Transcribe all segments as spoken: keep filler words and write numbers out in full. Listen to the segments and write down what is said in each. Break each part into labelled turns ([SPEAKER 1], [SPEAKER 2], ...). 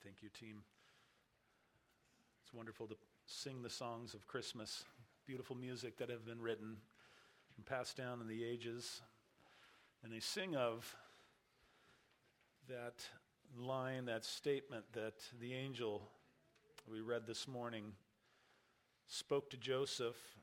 [SPEAKER 1] Thank you, team. It's wonderful to sing the songs of Christmas, beautiful music that have been written and passed down in the ages. And they sing of that line, that statement that the angel we read this morning spoke to Joseph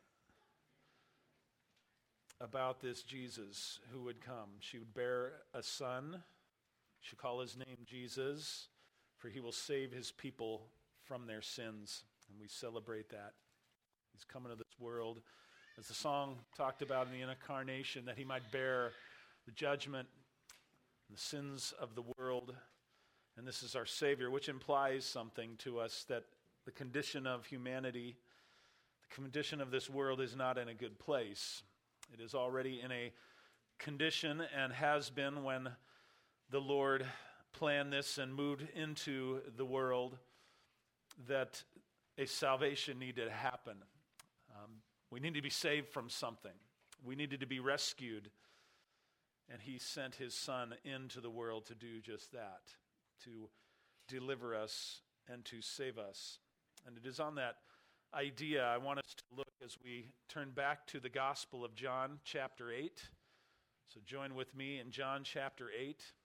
[SPEAKER 1] about this Jesus who would come. She would bear a son. She should call his name Jesus, for he will save his people from their sins. And we celebrate that. He's coming to this world, as the song talked about in the incarnation, that he might bear the judgment and the sins of the world. And this is our Savior, which implies something to us, that the condition of humanity, the condition of this world is not in a good place. It is already in a condition and has been when the Lord planned this and moved into the world, that a salvation needed to happen. Um, we needed to be saved from something. We needed to be rescued. And he sent his son into the world to do just that, to deliver us and to save us. And it is on that idea I want us to look as we turn back to the Gospel of John, chapter eight. So join with me in John chapter eight.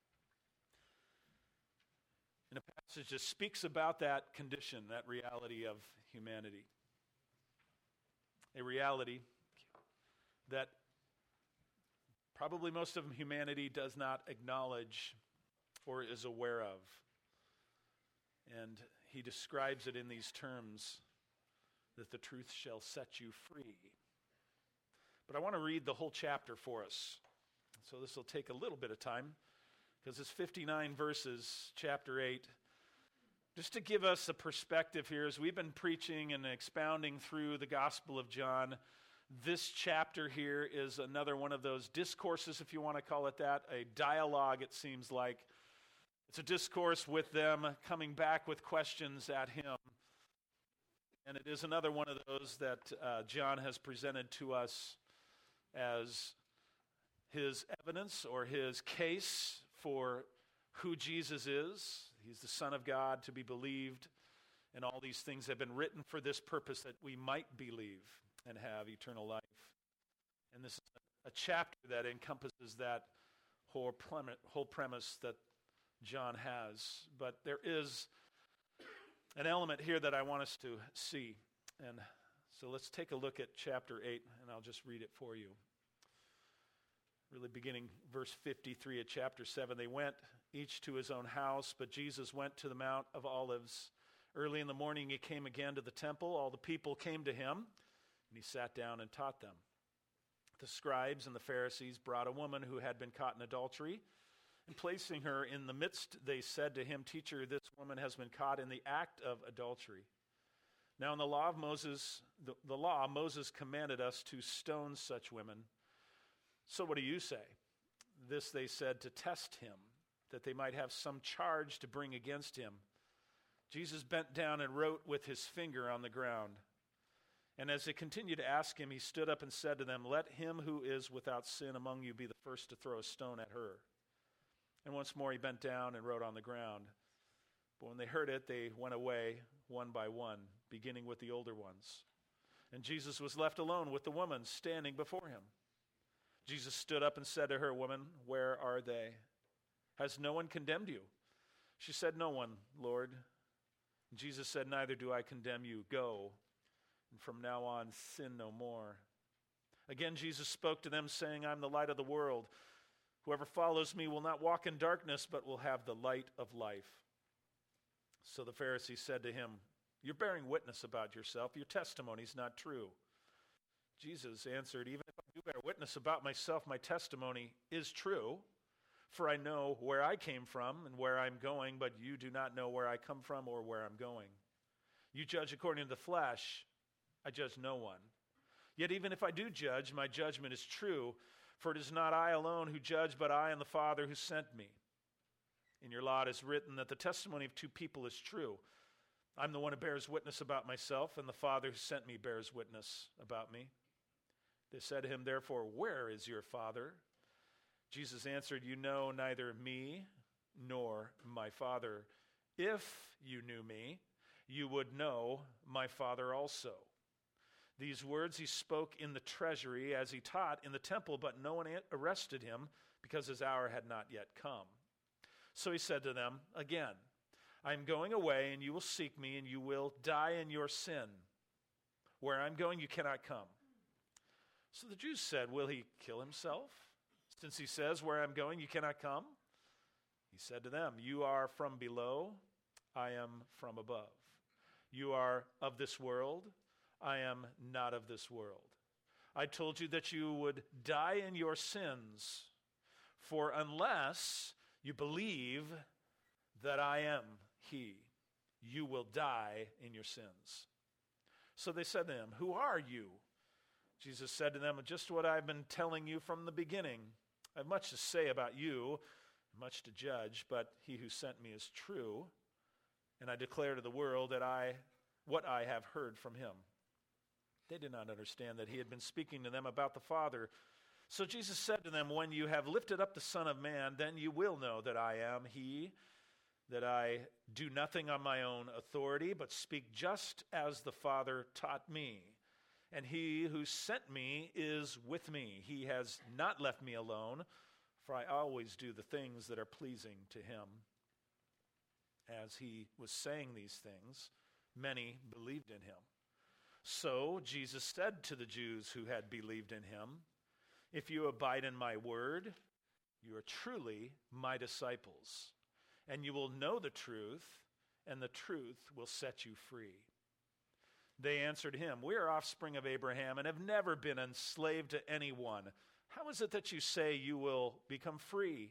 [SPEAKER 1] In a passage that speaks about that condition, that reality of humanity. A reality that probably most of humanity does not acknowledge or is aware of. And he describes it in these terms, that the truth shall set you free. But I want to read the whole chapter for us. So this will take a little bit of time, because it's fifty-nine verses, chapter eight. Just to give us a perspective here, as we've been preaching and expounding through the Gospel of John, this chapter here is another one of those discourses, if you want to call it that, a dialogue, it seems like. It's a discourse with them coming back with questions at him. And it is another one of those that uh, John has presented to us as his evidence or his case for who Jesus is. He's the Son of God to be believed, and all these things have been written for this purpose, that we might believe and have eternal life. And this is a chapter that encompasses that whole premise, whole premise that John has. But there is an element here that I want us to see. And so let's take a look at chapter eight, and I'll just read it for you. Really beginning verse fifty-three of chapter seven. They went each to his own house, but Jesus went to the Mount of Olives. Early in the morning he came again to the temple. All the people came to him, and he sat down and taught them. The scribes and the Pharisees brought a woman who had been caught in adultery, and placing her in the midst, they said to him, "Teacher, this woman has been caught in the act of adultery. Now in the law of Moses, the, the law, Moses commanded us to stone such women. So what do you say?" This they said to test him, that they might have some charge to bring against him. Jesus bent down and wrote with his finger on the ground. And as they continued to ask him, he stood up and said to them, "Let him who is without sin among you be the first to throw a stone at her." And once more he bent down and wrote on the ground. But when they heard it, they went away one by one, beginning with the older ones. And Jesus was left alone with the woman standing before him. Jesus stood up and said to her, "Woman, where are they? Has no one condemned you?" She said, "No one, Lord." And Jesus said, "Neither do I condemn you. Go, and from now on sin no more." Again Jesus spoke to them, saying, "I am the light of the world. Whoever follows me will not walk in darkness, but will have the light of life." So the Pharisees said to him, "You're bearing witness about yourself. Your testimony is not true." Jesus answered, "Even if I do bear witness about myself, my testimony is true. For I know where I came from and where I'm going, but you do not know where I come from or where I'm going. You judge according to the flesh. I judge no one. Yet even if I do judge, my judgment is true. For it is not I alone who judge, but I and the Father who sent me. In your law it is written that the testimony of two people is true. I'm the one who bears witness about myself, and the Father who sent me bears witness about me." They said to him, therefore, "Where is your Father?" Jesus answered, "You know neither me nor my Father. If you knew me, you would know my Father also. These words he spoke in the treasury as he taught in the temple, but no one arrested him because his hour had not yet come. So he said to them again, I am going away, and you will seek me, and you will die in your sin. Where I'm going, you cannot come. So the Jews said, will he kill himself, since he says, where I'm going, you cannot come? He said to them, you are from below, I am from above. You are of this world, I am not of this world. I told you that you would die in your sins, for unless you believe that I am he, you will die in your sins. So they said to him, who are you? Jesus said to them, just what I've been telling you from the beginning. I have much to say about you, much to judge, but he who sent me is true, and I declare to the world that I what I have heard from him. They did not understand that he had been speaking to them about the Father. So Jesus said to them, when you have lifted up the Son of Man, then you will know that I am he, that I do nothing on my own authority, but speak just as the Father taught me. And he who sent me is with me. He has not left me alone, for I always do the things that are pleasing to him. As he was saying these things, many believed in him. So Jesus said to the Jews who had believed in him, if you abide in my word, you are truly my disciples, and you will know the truth, and the truth will set you free. They answered him, we are offspring of Abraham and have never been enslaved to anyone. How is it that you say you will become free?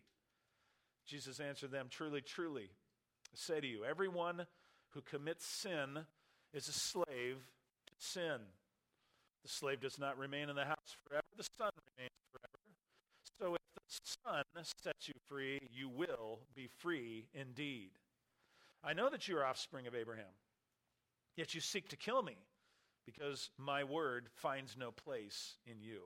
[SPEAKER 1] Jesus answered them, truly, truly, I say to you, everyone who commits sin is a slave to sin. The slave does not remain in the house forever, the son remains forever. So if the Son sets you free, you will be free indeed. I know that you are offspring of Abraham. Yet you seek to kill me, because my word finds no place in you.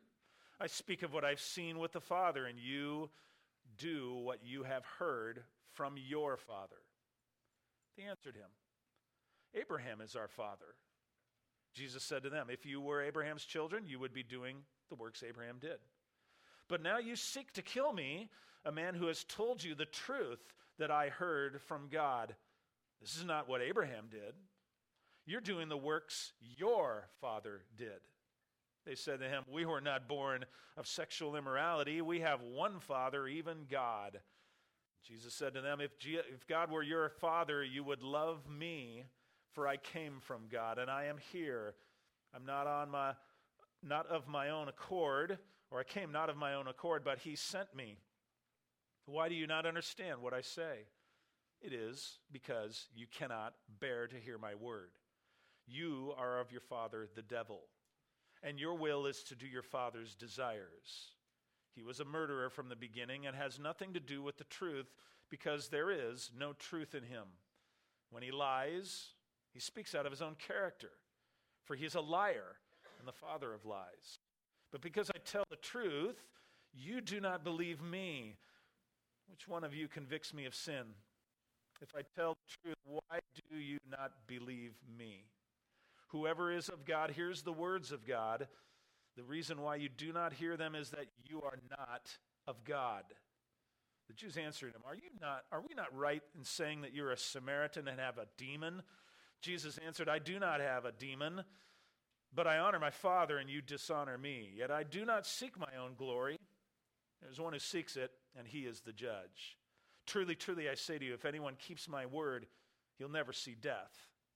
[SPEAKER 1] I speak of what I've seen with the Father, and you do what you have heard from your father. They answered him, Abraham is our father. Jesus said to them, if you were Abraham's children, you would be doing the works Abraham did. But now you seek to kill me, a man who has told you the truth that I heard from God. This is not what Abraham did. You're doing the works your father did. They said to him, we were not born of sexual immorality. We have one Father, even God. Jesus said to them, if, G- if God were your father, you would love me, for I came from God, and I am here. I'm not on my, not of my own accord, or I came not of my own accord, but he sent me. Why do you not understand what I say? It is because you cannot bear to hear my word. You are of your father, the devil, and your will is to do your father's desires. He was a murderer from the beginning and has nothing to do with the truth, because there is no truth in him. When he lies, he speaks out of his own character, for he is a liar and the father of lies. But because I tell the truth, you do not believe me. Which one of you convicts me of sin? If I tell the truth, why do you not believe me? Whoever is of God hears the words of God. The reason why you do not hear them is that you are not of God. The Jews answered him, Are you not? Are we not right in saying that you're a Samaritan and have a demon? Jesus answered, I do not have a demon, but I honor my Father, and you dishonor me. Yet I do not seek my own glory. There's one who seeks it, and he is the judge. Truly, truly, I say to you, if anyone keeps my word, he'll never see death.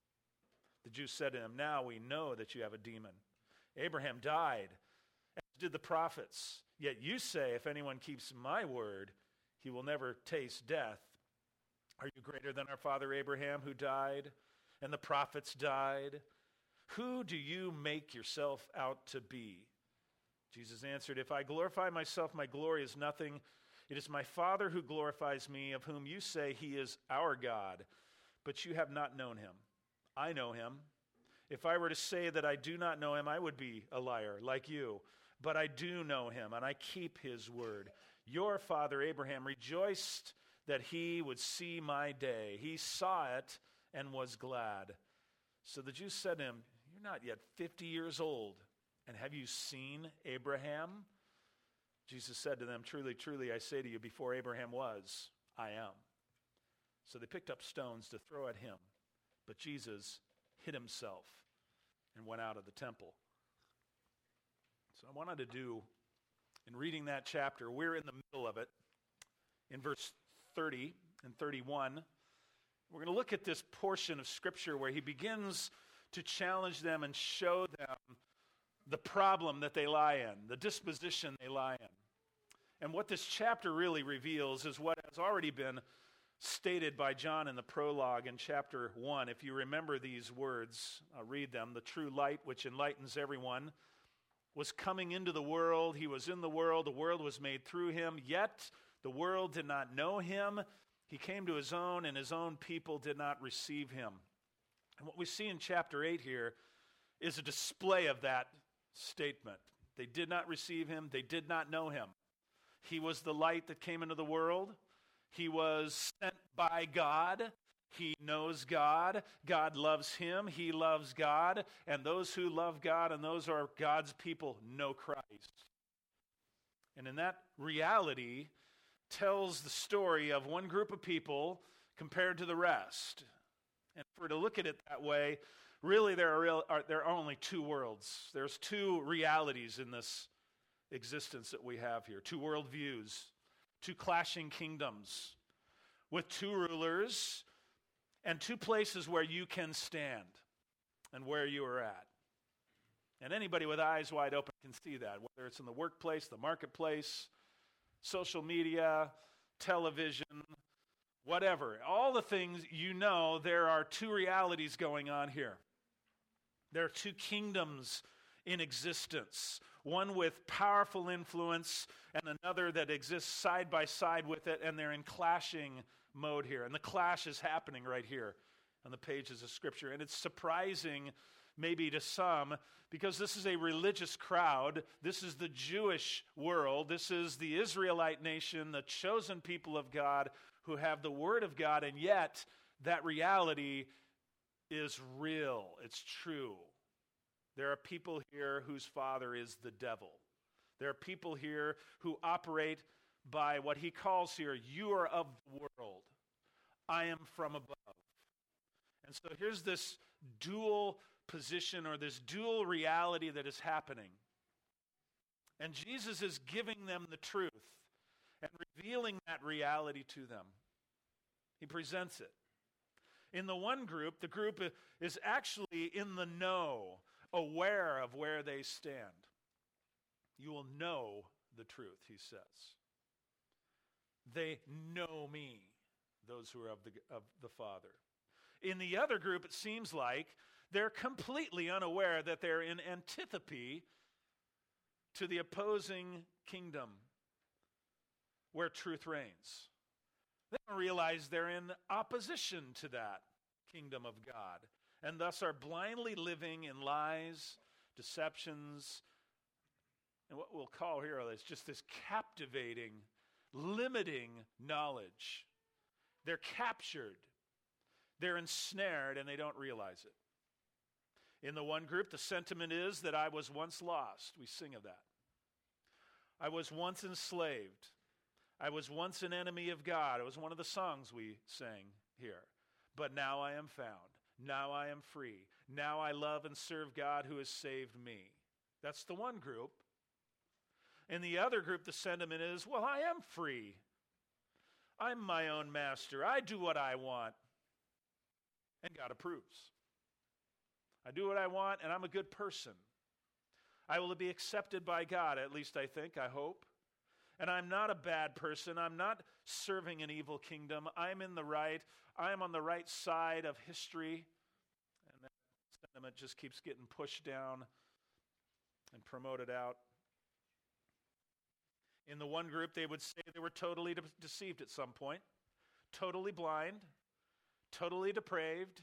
[SPEAKER 1] The Jews said to him, Now we know that you have a demon. Abraham died, as did the prophets. Yet you say, if anyone keeps my word, he will never taste death. Are you greater than our father Abraham, who died, and the prophets died? Who do you make yourself out to be? Jesus answered, If I glorify myself, my glory is nothing. It is my Father who glorifies me, of whom you say he is our God, but you have not known him. I know him. If I were to say that I do not know him, I would be a liar like you. But I do know him, and I keep his word. Your father Abraham rejoiced that he would see my day. He saw it and was glad. So the Jews said to him, you're not yet fifty years old, and have you seen Abraham? Jesus said to them, truly, truly, I say to you, before Abraham was, I am. So they picked up stones to throw at him, but Jesus hid himself and went out of the temple. So I wanted to do, in reading that chapter, we're in the middle of it, in verse thirty and thirty-one. We're going to look at this portion of Scripture where he begins to challenge them and show them the problem that they lie in, the disposition they lie in. And what this chapter really reveals is what has already been stated by John in the prologue in chapter one. If you remember these words, I'll read them. The true light which enlightens everyone was coming into the world. He was in the world. The world was made through him. Yet the world did not know him. He came to his own, and his own people did not receive him. And what we see in chapter eight here is a display of that statement. They did not receive him. They did not know him. He was the light that came into the world. He was sent by God. He knows God. God loves him. He loves God. And those who love God and those who are God's people know Christ. And in that reality tells the story of one group of people compared to the rest. And if we're to look at it that way, really there are, real, are there are only two worlds. There's two realities in this existence that we have here. Two worldviews, two clashing kingdoms with two rulers and two places where you can stand and where you are at. And anybody with eyes wide open can see that, whether it's in the workplace, the marketplace, social media, television, whatever. All the things, you know, there are two realities going on here. There are two kingdoms in existence, one with powerful influence and another that exists side by side with it, and they're in clashing mode here. And the clash is happening right here on the pages of Scripture. And it's surprising maybe to some, because this is a religious crowd. This is the Jewish world. This is the Israelite nation, the chosen people of God who have the Word of God, and yet that reality is real. It's true. There are people here whose father is the devil. There are people here who operate by what he calls here, you are of the world. I am from above. And so here's this dual position or this dual reality that is happening. And Jesus is giving them the truth and revealing that reality to them. He presents it. In the one group, the group is actually in the know, aware of where they stand. You will know the truth, he says. They know me, those who are of the, of the Father. In the other group, it seems like they're completely unaware that they're in antipathy to the opposing kingdom where truth reigns. They don't realize they're in opposition to that kingdom of God, and thus are blindly living in lies, deceptions, and what we'll call here is just this captivating, limiting knowledge. They're captured, they're ensnared, and they don't realize it. In the one group, the sentiment is that I was once lost. We sing of that. I was once enslaved. I was once an enemy of God. It was one of the songs we sang here. But now I am found. Now I am free. Now I love and serve God who has saved me. That's the one group. In the other group, the sentiment is, well, I am free. I'm my own master. I do what I want. And God approves. I do what I want, and I'm a good person. I will be accepted by God, at least I think, I hope. And I'm not a bad person. I'm not serving an evil kingdom. I'm in the right. I'm on the right side of history. And that sentiment just keeps getting pushed down and promoted out. In the one group, they would say they were totally de- deceived at some point, totally blind, totally depraved,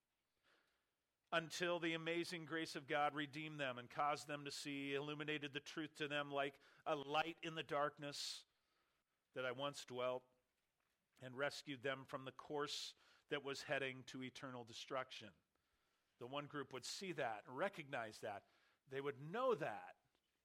[SPEAKER 1] until the amazing grace of God redeemed them and caused them to see, illuminated the truth to them like a light in the darkness that I once dwelt. and rescued them from the course that was heading to eternal destruction. The one group would see that, recognize that. They would know that.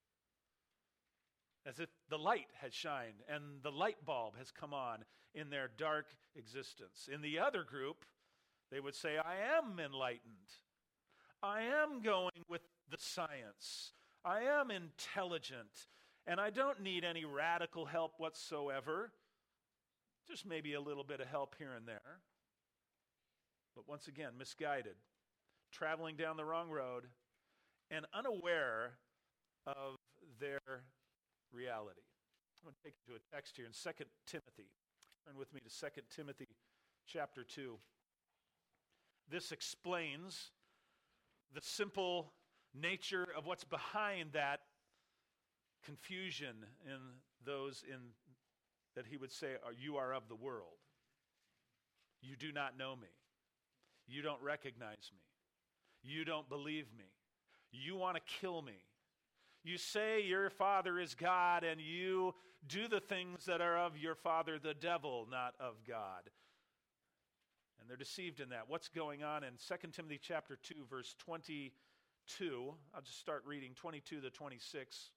[SPEAKER 1] As if the light had shined and the light bulb has come on in their dark existence. In the other group, they would say, I am enlightened. I am going with the science. I am intelligent. And I don't need any radical help whatsoever. Just maybe a little bit of help here and there. But once again, misguided. Traveling down the wrong road and unaware of their reality. I'm going to take you to a text here in Second Timothy. Turn with me to Second Timothy chapter two. This explains the simple nature of what's behind that confusion in those in that he would say, you are of the world. You do not know me. You don't recognize me. You don't believe me. You want to kill me. You say your father is God, and you do the things that are of your father, the devil, not of God. And they're deceived in that. What's going on in Second Timothy chapter two, verse twenty-two? I'll just start reading, twenty-two to twenty-six.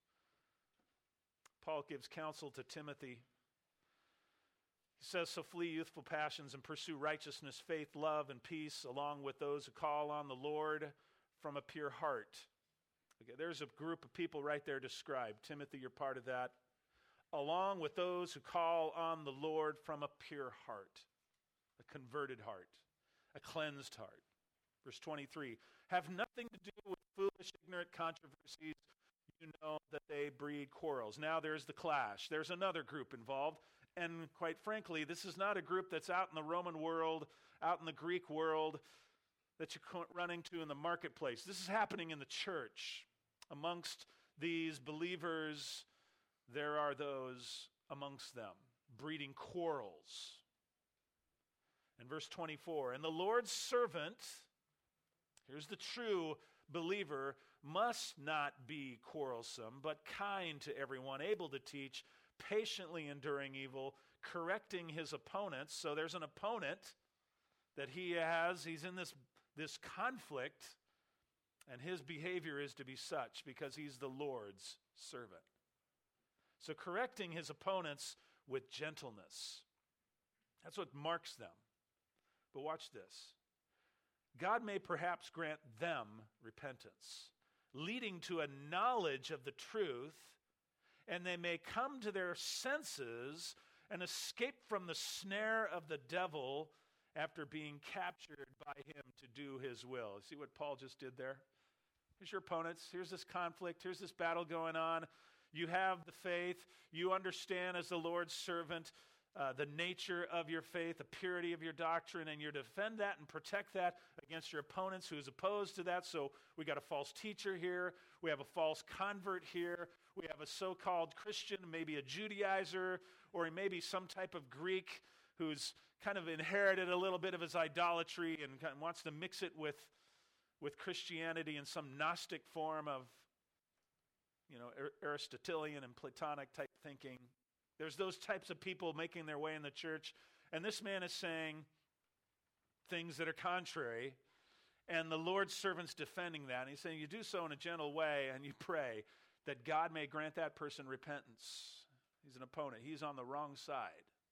[SPEAKER 1] Paul gives counsel to Timothy. He says, so flee youthful passions and pursue righteousness, faith, love, and peace, along with those who call on the Lord from a pure heart. Okay, there's a group of people right there described. Timothy, you're part of that. Along with those who call on the Lord from a pure heart, a converted heart, a cleansed heart. Verse twenty-three, have nothing to do with foolish, ignorant controversies. You know that they breed quarrels. Now there's the clash. There's another group involved. And quite frankly, this is not a group that's out in the Roman world, out in the Greek world, that you run into in the marketplace. This is happening in the church. Amongst these believers, there are those amongst them breeding quarrels. In verse twenty-four, and the Lord's servant, here's the true believer, must not be quarrelsome, but kind to everyone, able to teach, patiently enduring evil, correcting his opponents. So there's an opponent that he has. He's in this, this conflict, and his behavior is to be such because he's the Lord's servant. So correcting his opponents with gentleness. That's what marks them. But watch this. God may perhaps grant them repentance, leading to a knowledge of the truth, and they may come to their senses and escape from the snare of the devil after being captured by him to do his will. See what Paul just did there? Here's your opponents. Here's this conflict. Here's this battle going on. You have the faith. You understand as the Lord's servant uh, the nature of your faith, the purity of your doctrine, and you defend that and protect that against your opponents who is opposed to that. So we got a false teacher here. We have a false convert here. We have a so-called Christian, maybe a Judaizer, or maybe some type of Greek who's kind of inherited a little bit of his idolatry and kind of wants to mix it with, with Christianity in some Gnostic form of, you know, Aristotelian and Platonic type thinking. There's those types of people making their way in the church, and this man is saying things that are contrary, and the Lord's servant's defending that, and he's saying you do so in a gentle way, and you pray that God may grant that person repentance. He's an opponent. He's on the wrong side.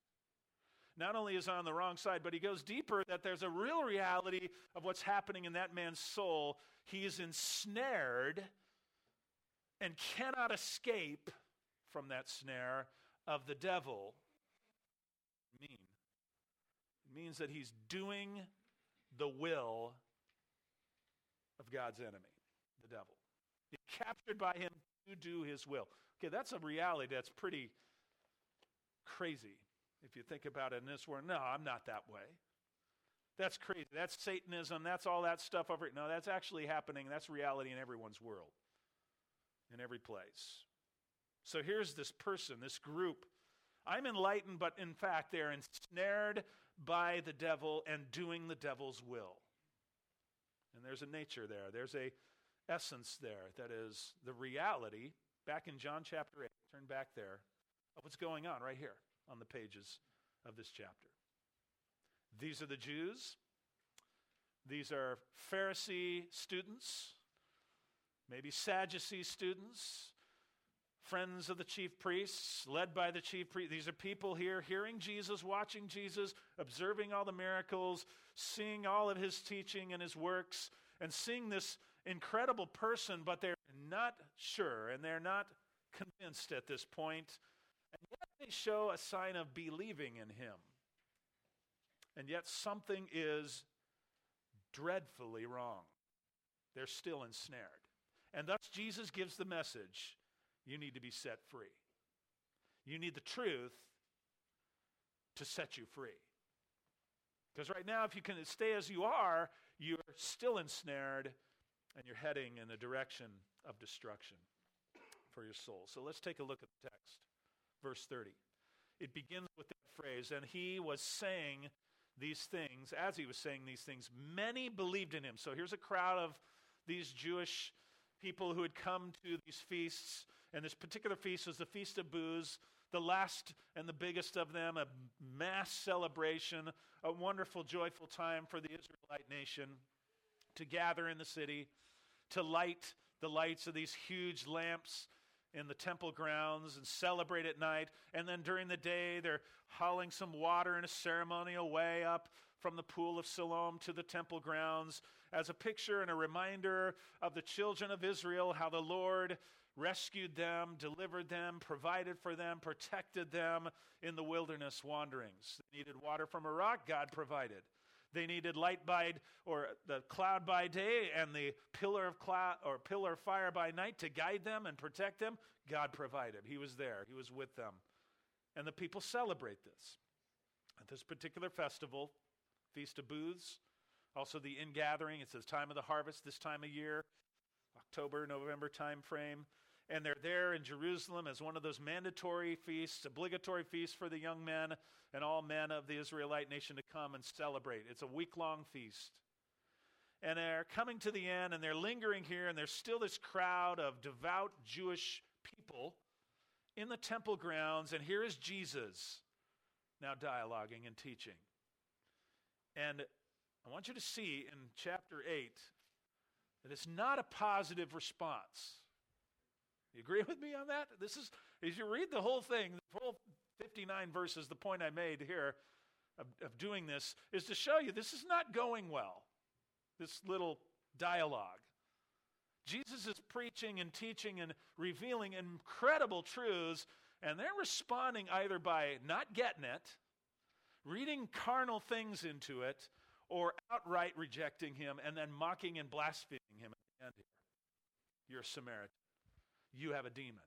[SPEAKER 1] Not only is he on the wrong side, but he goes deeper that there's a real reality of what's happening in that man's soul. He is ensnared and cannot escape from that snare of the devil. Mean. It means that he's doing the will of God's enemy, the devil. He's captured by him to do his will. Okay, that's a reality that's pretty crazy if you think about it in this world. No, I'm not that way. That's crazy. That's Satanism. That's all that stuff over it. No, that's actually happening. That's reality in everyone's world, in every place. So here's this person, this group. I'm enlightened, but in fact, they're ensnared by the devil and doing the devil's will. And there's a nature there. There's a essence there that is the reality, back in John chapter eight, turn back there, of what's going on right here on the pages of this chapter. These are the Jews. These are Pharisee students, maybe Sadducee students, friends of the chief priests, led by the chief priest. These are people here hearing Jesus, watching Jesus, observing all the miracles, seeing all of his teaching and his works, and seeing this incredible person, but they're not sure, and they're not convinced at this point. And yet they show a sign of believing in him. And yet something is dreadfully wrong. They're still ensnared. And thus Jesus gives the message, you need to be set free. You need the truth to set you free. Because right now, if you can stay as you are, you're still ensnared and you're heading in a direction of destruction for your soul. So let's take a look at the text. Verse thirty. It begins with that phrase, and he was saying these things. As he was saying these things, many believed in him. So here's a crowd of these Jewish people who had come to these feasts, and this particular feast was the Feast of Booths, the last and the biggest of them, a mass celebration, a wonderful, joyful time for the Israelite nation to gather in the city, to light the lights of these huge lamps in the temple grounds and celebrate at night. And then during the day, they're hauling some water in a ceremonial way up from the pool of Siloam to the temple grounds as a picture and a reminder of the children of Israel, how the Lord rescued them, delivered them, provided for them, protected them in the wilderness wanderings. They needed water from a rock, God provided. They needed light by, or the cloud by day and the pillar of cloud or pillar of fire by night to guide them and protect them. God provided. He was there. He was with them. And the people celebrate this. At this particular festival, Feast of Booths, also the ingathering, it's the time of the harvest this time of year, October, November time frame. And they're there in Jerusalem as one of those mandatory feasts, obligatory feasts for the young men and all men of the Israelite nation to come and celebrate. It's a week-long feast. And they're coming to the end, and they're lingering here, and there's still this crowd of devout Jewish people in the temple grounds, and here is Jesus now dialoguing and teaching. And I want you to see in chapter eight that it's not a positive response. You agree with me on that? This is, as you read the whole thing, the whole fifty-nine verses, the point I made here of, of doing this is to show you this is not going well, this little dialogue. Jesus is preaching and teaching and revealing incredible truths, and they're responding either by not getting it, reading carnal things into it, or outright rejecting him and then mocking and blaspheming him at the end here. You're a Samaritan. You have a demon.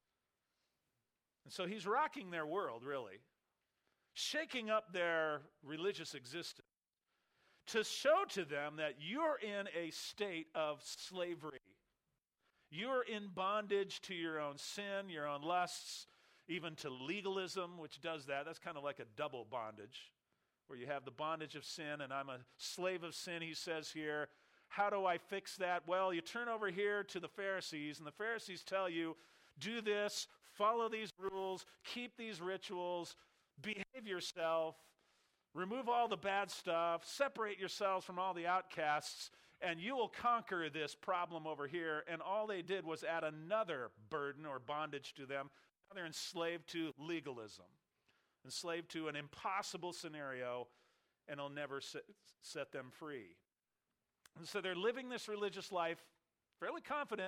[SPEAKER 1] And so he's rocking their world, really, shaking up their religious existence to show to them that you're in a state of slavery. You're in bondage to your own sin, your own lusts, even to legalism, which does that. That's kind of like a double bondage, where you have the bondage of sin, and I'm a slave of sin, he says here. How do I fix that? Well, you turn over here to the Pharisees, and the Pharisees tell you, do this, follow these rules, keep these rituals, behave yourself, remove all the bad stuff, separate yourselves from all the outcasts, and you will conquer this problem over here. And all they did was add another burden or bondage to them. Now they're enslaved to legalism, enslaved to an impossible scenario, and it'll never set, set them free. And so they're living this religious life, fairly confident,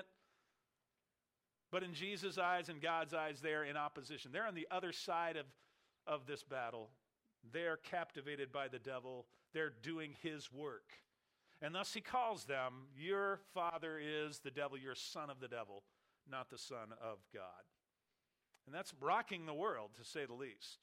[SPEAKER 1] but in Jesus' eyes and God's eyes, they're in opposition. They're on the other side of, of this battle. They're captivated by the devil. They're doing his work. And thus he calls them, your father is the devil, you're a son of the devil, not the son of God. And that's rocking the world, to say the least.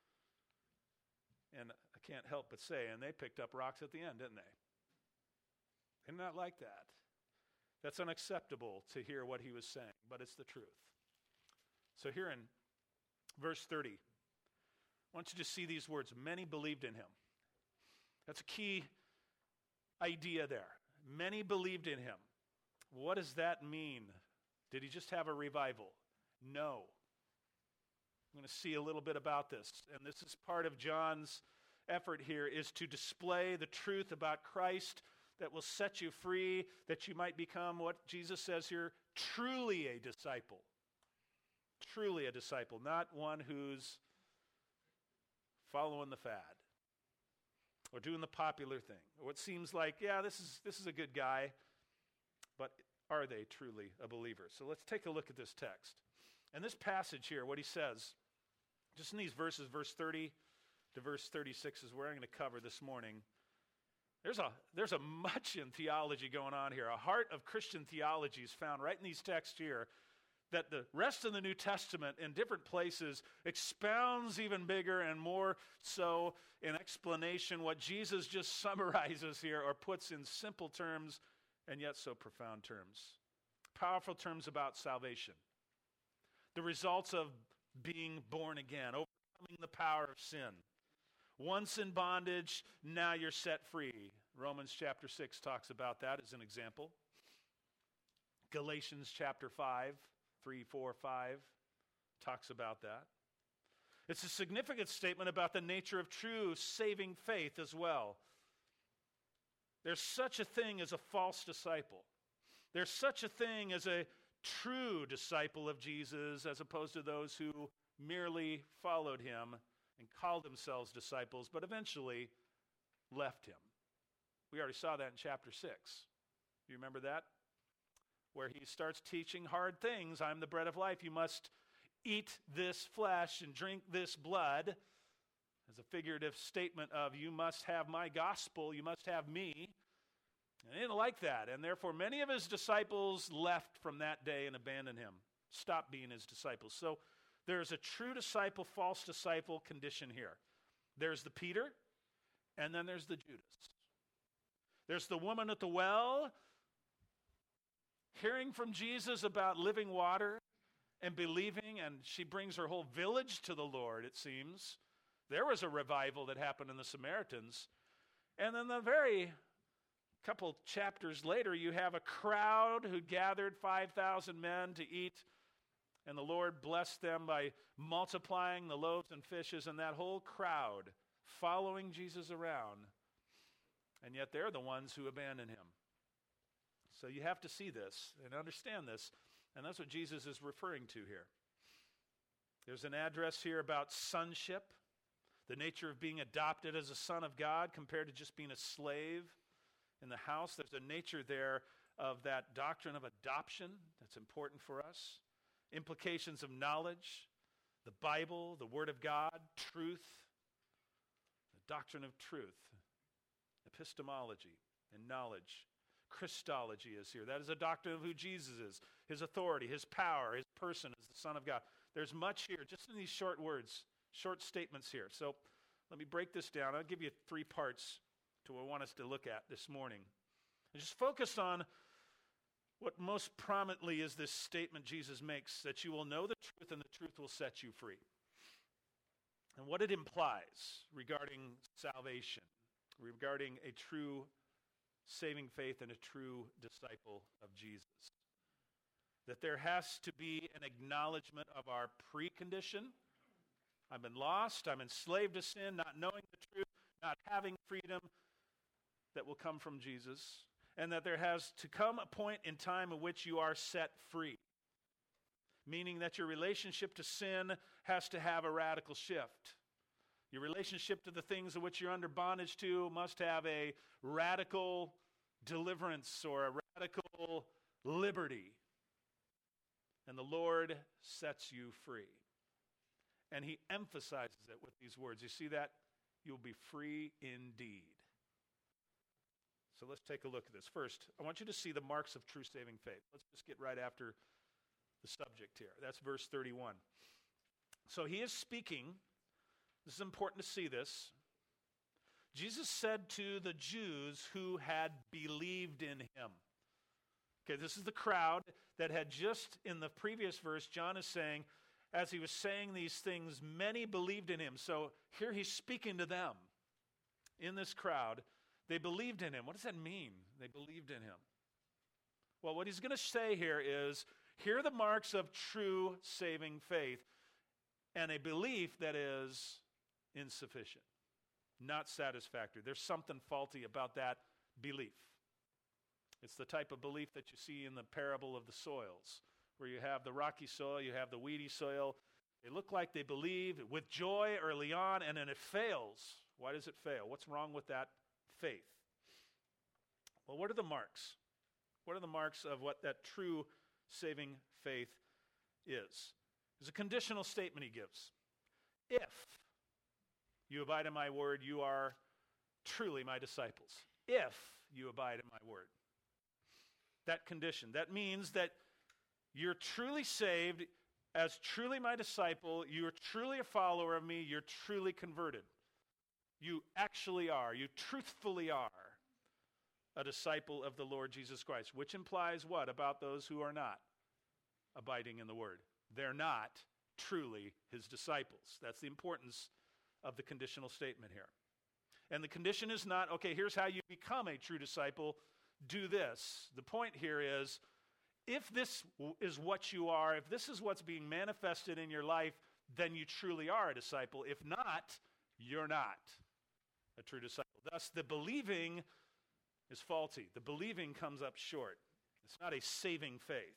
[SPEAKER 1] And I can't help but say, and they picked up rocks at the end, didn't they? They're not like that. That's unacceptable to hear what he was saying, but it's the truth. So here in verse thirty, I want you to see these words, many believed in him. That's a key idea there. Many believed in him. What does that mean? Did he just have a revival? No. I'm going to see a little bit about this, and this is part of John's effort here is to display the truth about Christ that will set you free, that you might become what Jesus says here, truly a disciple. Truly a disciple, not one who's following the fad or doing the popular thing, or what seems like, yeah, this is this is a good guy, but are they truly a believer? So let's take a look at this text. And this passage here, what he says, just in these verses, verse thirty to verse thirty-six is where I'm going to cover this morning. There's a, there's a much in theology going on here. A heart of Christian theology is found right in these texts here that the rest of the New Testament in different places expounds even bigger and more so in explanation what Jesus just summarizes here or puts in simple terms and yet so profound terms. Powerful terms about salvation. The results of being born again, overcoming the power of sin. Once in bondage, now you're set free. Romans chapter six talks about that as an example. Galatians chapter five, three, four, five talks about that. It's a significant statement about the nature of true saving faith as well. There's such a thing as a false disciple. There's such a thing as a true disciple of Jesus as opposed to those who merely followed him and called themselves disciples, but eventually left him. We already saw that in chapter six. You remember that? Where he starts teaching hard things. I'm the bread of life. You must eat this flesh and drink this blood, as a figurative statement of you must have my gospel, you must have me. And he didn't like that, and therefore many of his disciples left from that day and abandoned him, stopped being his disciples. So there's a true disciple, false disciple condition here. There's the Peter, and then there's the Judas. There's the woman at the well, hearing from Jesus about living water and believing, and she brings her whole village to the Lord, it seems. There was a revival that happened in the Samaritans. And then the very couple chapters later, you have a crowd who gathered five thousand men to eat, and the Lord blessed them by multiplying the loaves and fishes, and that whole crowd following Jesus around. And yet they're the ones who abandoned him. So you have to see this and understand this, and that's what Jesus is referring to here. There's an address here about sonship, the nature of being adopted as a son of God compared to just being a slave in the house. There's a nature there of that doctrine of adoption that's important for us. Implications of knowledge, the Bible, the Word of God, truth, the doctrine of truth, epistemology and knowledge. Christology is here. That is a doctrine of who Jesus is, his authority, his power, his person as the Son of God. There's much here, just in these short words, short statements here. So let me break this down. I'll give you three parts to what I want us to look at this morning. And just focus on what most prominently is this statement Jesus makes, that you will know the truth and the truth will set you free. And what it implies regarding salvation, regarding a true saving faith and a true disciple of Jesus. That there has to be an acknowledgement of our precondition. I've been lost, I'm enslaved to sin, not knowing the truth, not having freedom that will come from Jesus. And that there has to come a point in time in which you are set free. Meaning that your relationship to sin has to have a radical shift. Your relationship to the things in which you're under bondage to must have a radical deliverance or a radical liberty. And the Lord sets you free. And he emphasizes it with these words. You see that? You'll be free indeed. So let's take a look at this. First, I want you to see the marks of true saving faith. Let's just get right after the subject here. That's verse thirty-one. So he is speaking. This is important to see this. Jesus said to the Jews who had believed in him. Okay, this is the crowd that had just in the previous verse, John is saying, as he was saying these things, many believed in him. So here he's speaking to them in this crowd. They believed in him. What does that mean? They believed in him. Well, what he's going to say here is, here are the marks of true saving faith and a belief that is insufficient. not satisfactory. There's something faulty about that belief. It's the type of belief that you see in the parable of the soils, where you have the rocky soil, you have the weedy soil. They look like they believe with joy early on, and then it fails. Why does it fail? What's wrong with that faith? Well, what are the marks? What are the marks of what that true saving faith is? There's a conditional statement he gives. If you abide in my word, you are truly my disciples. If you abide in my word. That condition. That means that you're truly saved as truly my disciple. You're truly a follower of me. You're truly converted. You actually are. You truthfully are a disciple of the Lord Jesus Christ, which implies what about those who are not abiding in the word? They're not truly his disciples. That's the importance of the conditional statement here. And the condition is not, okay, here's how you become a true disciple. Do this. The point here is, if this is what you are, if this is what's being manifested in your life, then you truly are a disciple. If not, you're not a true disciple. Thus, the believing is faulty. The believing comes up short. It's not a saving faith.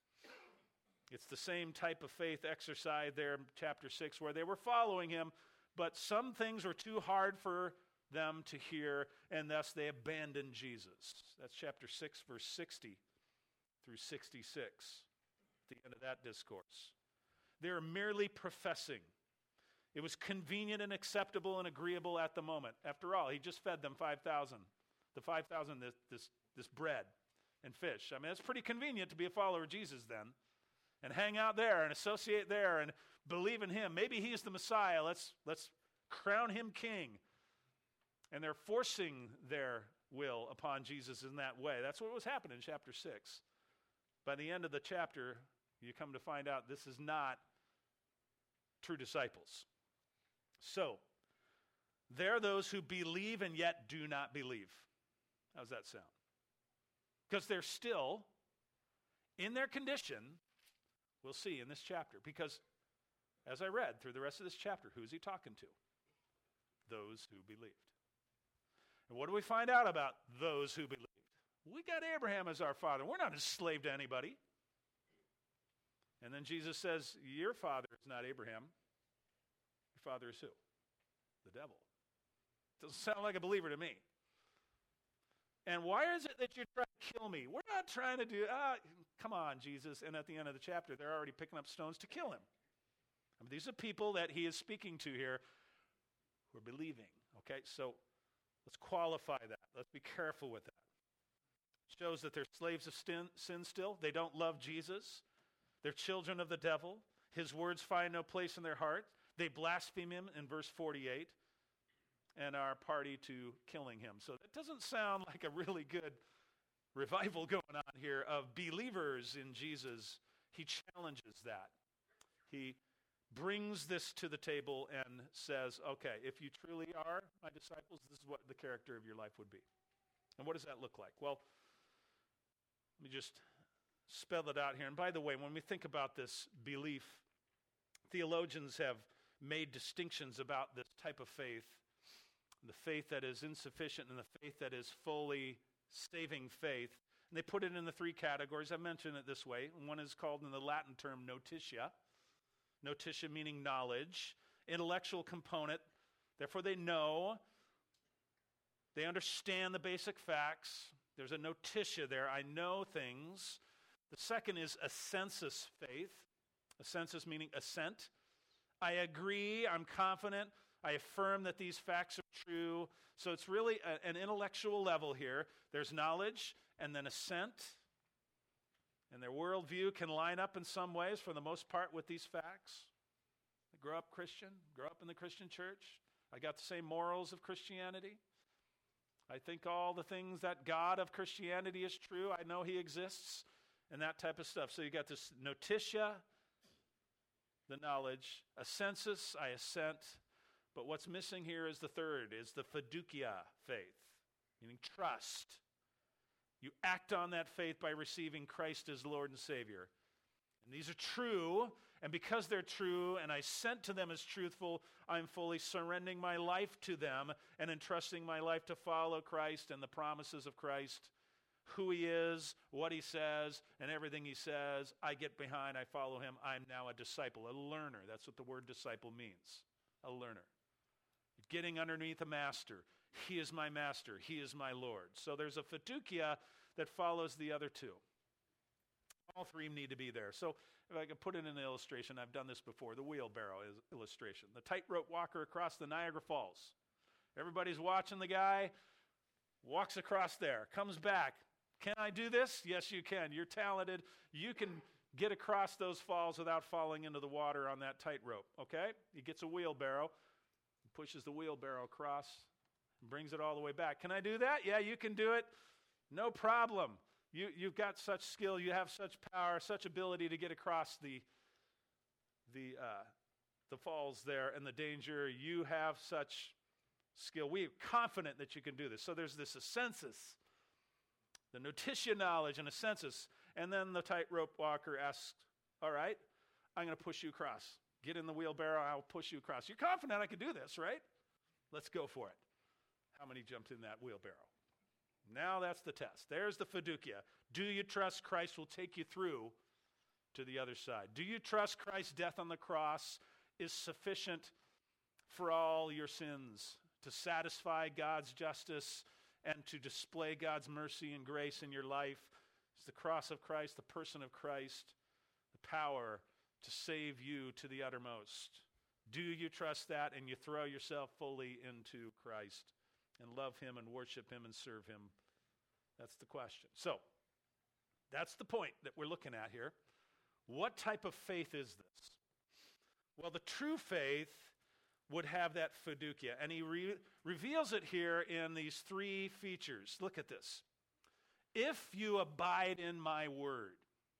[SPEAKER 1] It's the same type of faith exercised there in chapter six, where they were following him, but some things were too hard for them to hear, and thus they abandoned Jesus. That's chapter six, verse sixty through sixty-six, at the end of that discourse. They are merely professing. It was convenient and acceptable and agreeable at the moment. After all, he just fed them five thousand. The five thousand, this, this, this bread and fish. I mean, it's pretty convenient to be a follower of Jesus then, and hang out there and associate there and believe in him. Maybe he's the Messiah. Let's, let's crown him king. And they're forcing their will upon Jesus in that way. That's what was happening in chapter six. By the end of the chapter, you come to find out this is not true disciples. So, there are those who believe and yet do not believe. How's that sound? Because they're still in their condition, we'll see in this chapter. Because as I read through the rest of this chapter, who's he talking to? Those who believed. And what do we find out about those who believed? We got Abraham as our father. We're not a slave to anybody. And then Jesus says, your father is not Abraham. Your father is who? The devil. Doesn't sound like a believer to me. And why is it that you're trying to kill me? We're not trying to do, ah, come on, Jesus. And at the end of the chapter, they're already picking up stones to kill him. I mean, these are people that he is speaking to here who are believing. Okay, so let's qualify that. Let's be careful with that. It shows that they're slaves of sin, sin still. They don't love Jesus. They're children of the devil. His words find no place in their heart. They blaspheme him in verse forty-eight and are party to killing him. So that doesn't sound like a really good revival going on here of believers in Jesus. He challenges that. He brings this to the table and says, okay, if you truly are my disciples, this is what the character of your life would be. And what does that look like? Well, let me just spell it out here. And by the way, when we think about this belief, theologians have made distinctions about this type of faith, the faith that is insufficient and the faith that is fully saving faith. And they put it in the three categories. I mentioned it this way. One is called in the Latin term notitia. Notitia meaning knowledge, intellectual component. Therefore they know, they understand the basic facts. There's a notitia there. I know things. The second is a sensus faith. A sensus meaning assent. I agree, I'm confident, I affirm that these facts are true. So it's really a, an intellectual level here. There's knowledge and then assent. And their worldview can line up in some ways, for the most part, with these facts. I grew up Christian, grew up in the Christian church. I got the same morals of Christianity. I think all the things that God of Christianity is true. I know he exists, and that type of stuff. So you got this notitia, the knowledge, a sensus, I assent. But what's missing here is the third, is the fiducia faith, meaning trust. You act on that faith by receiving Christ as Lord and Savior. And these are true, And because they're true and I sent to them as truthful, I'm fully surrendering my life to them and entrusting my life to follow Christ and the promises of Christ, who he is, what he says, and everything he says. I get behind, I follow him. I'm now a disciple, a learner. That's what the word disciple means, a learner. Getting underneath a master. He is my master. He is my Lord. So there's a fiducia that follows the other two. All three need to be there. So if I could put it in an illustration, I've done this before, the wheelbarrow is illustration. The tightrope walker across the Niagara Falls. Everybody's watching the guy, walks across there, comes back. Can I do this? Yes, you can. You're talented. You can get across those falls without falling into the water on that tightrope, okay? He gets a wheelbarrow, pushes the wheelbarrow across, and brings it all the way back. Can I do that? Yeah, you can do it. No problem. You, you've got such skill, you have such power, such ability to get across the, the, uh, the falls there and the danger. You have such skill. We are confident that you can do this. So there's this ascensus, the notitia knowledge and ascensus. And then the tightrope walker asks, all right, I'm going to push you across. Get in the wheelbarrow, I'll push you across. You're confident I can do this, right? Let's go for it. How many jumped in that wheelbarrow? Now that's the test. There's the fiducia. Do you trust Christ will take you through to the other side? Do you trust Christ's death on the cross is sufficient for all your sins, to satisfy God's justice and to display God's mercy and grace in your life? It's the cross of Christ, the person of Christ, the power to save you to the uttermost. Do you trust that and you throw yourself fully into Christ and love him and worship him and serve him? That's the question. So, that's the point that we're looking at here. What type of faith is this? Well, the true faith would have that fiducia, and he re- reveals it here in these three features. Look at this. If you abide in my word.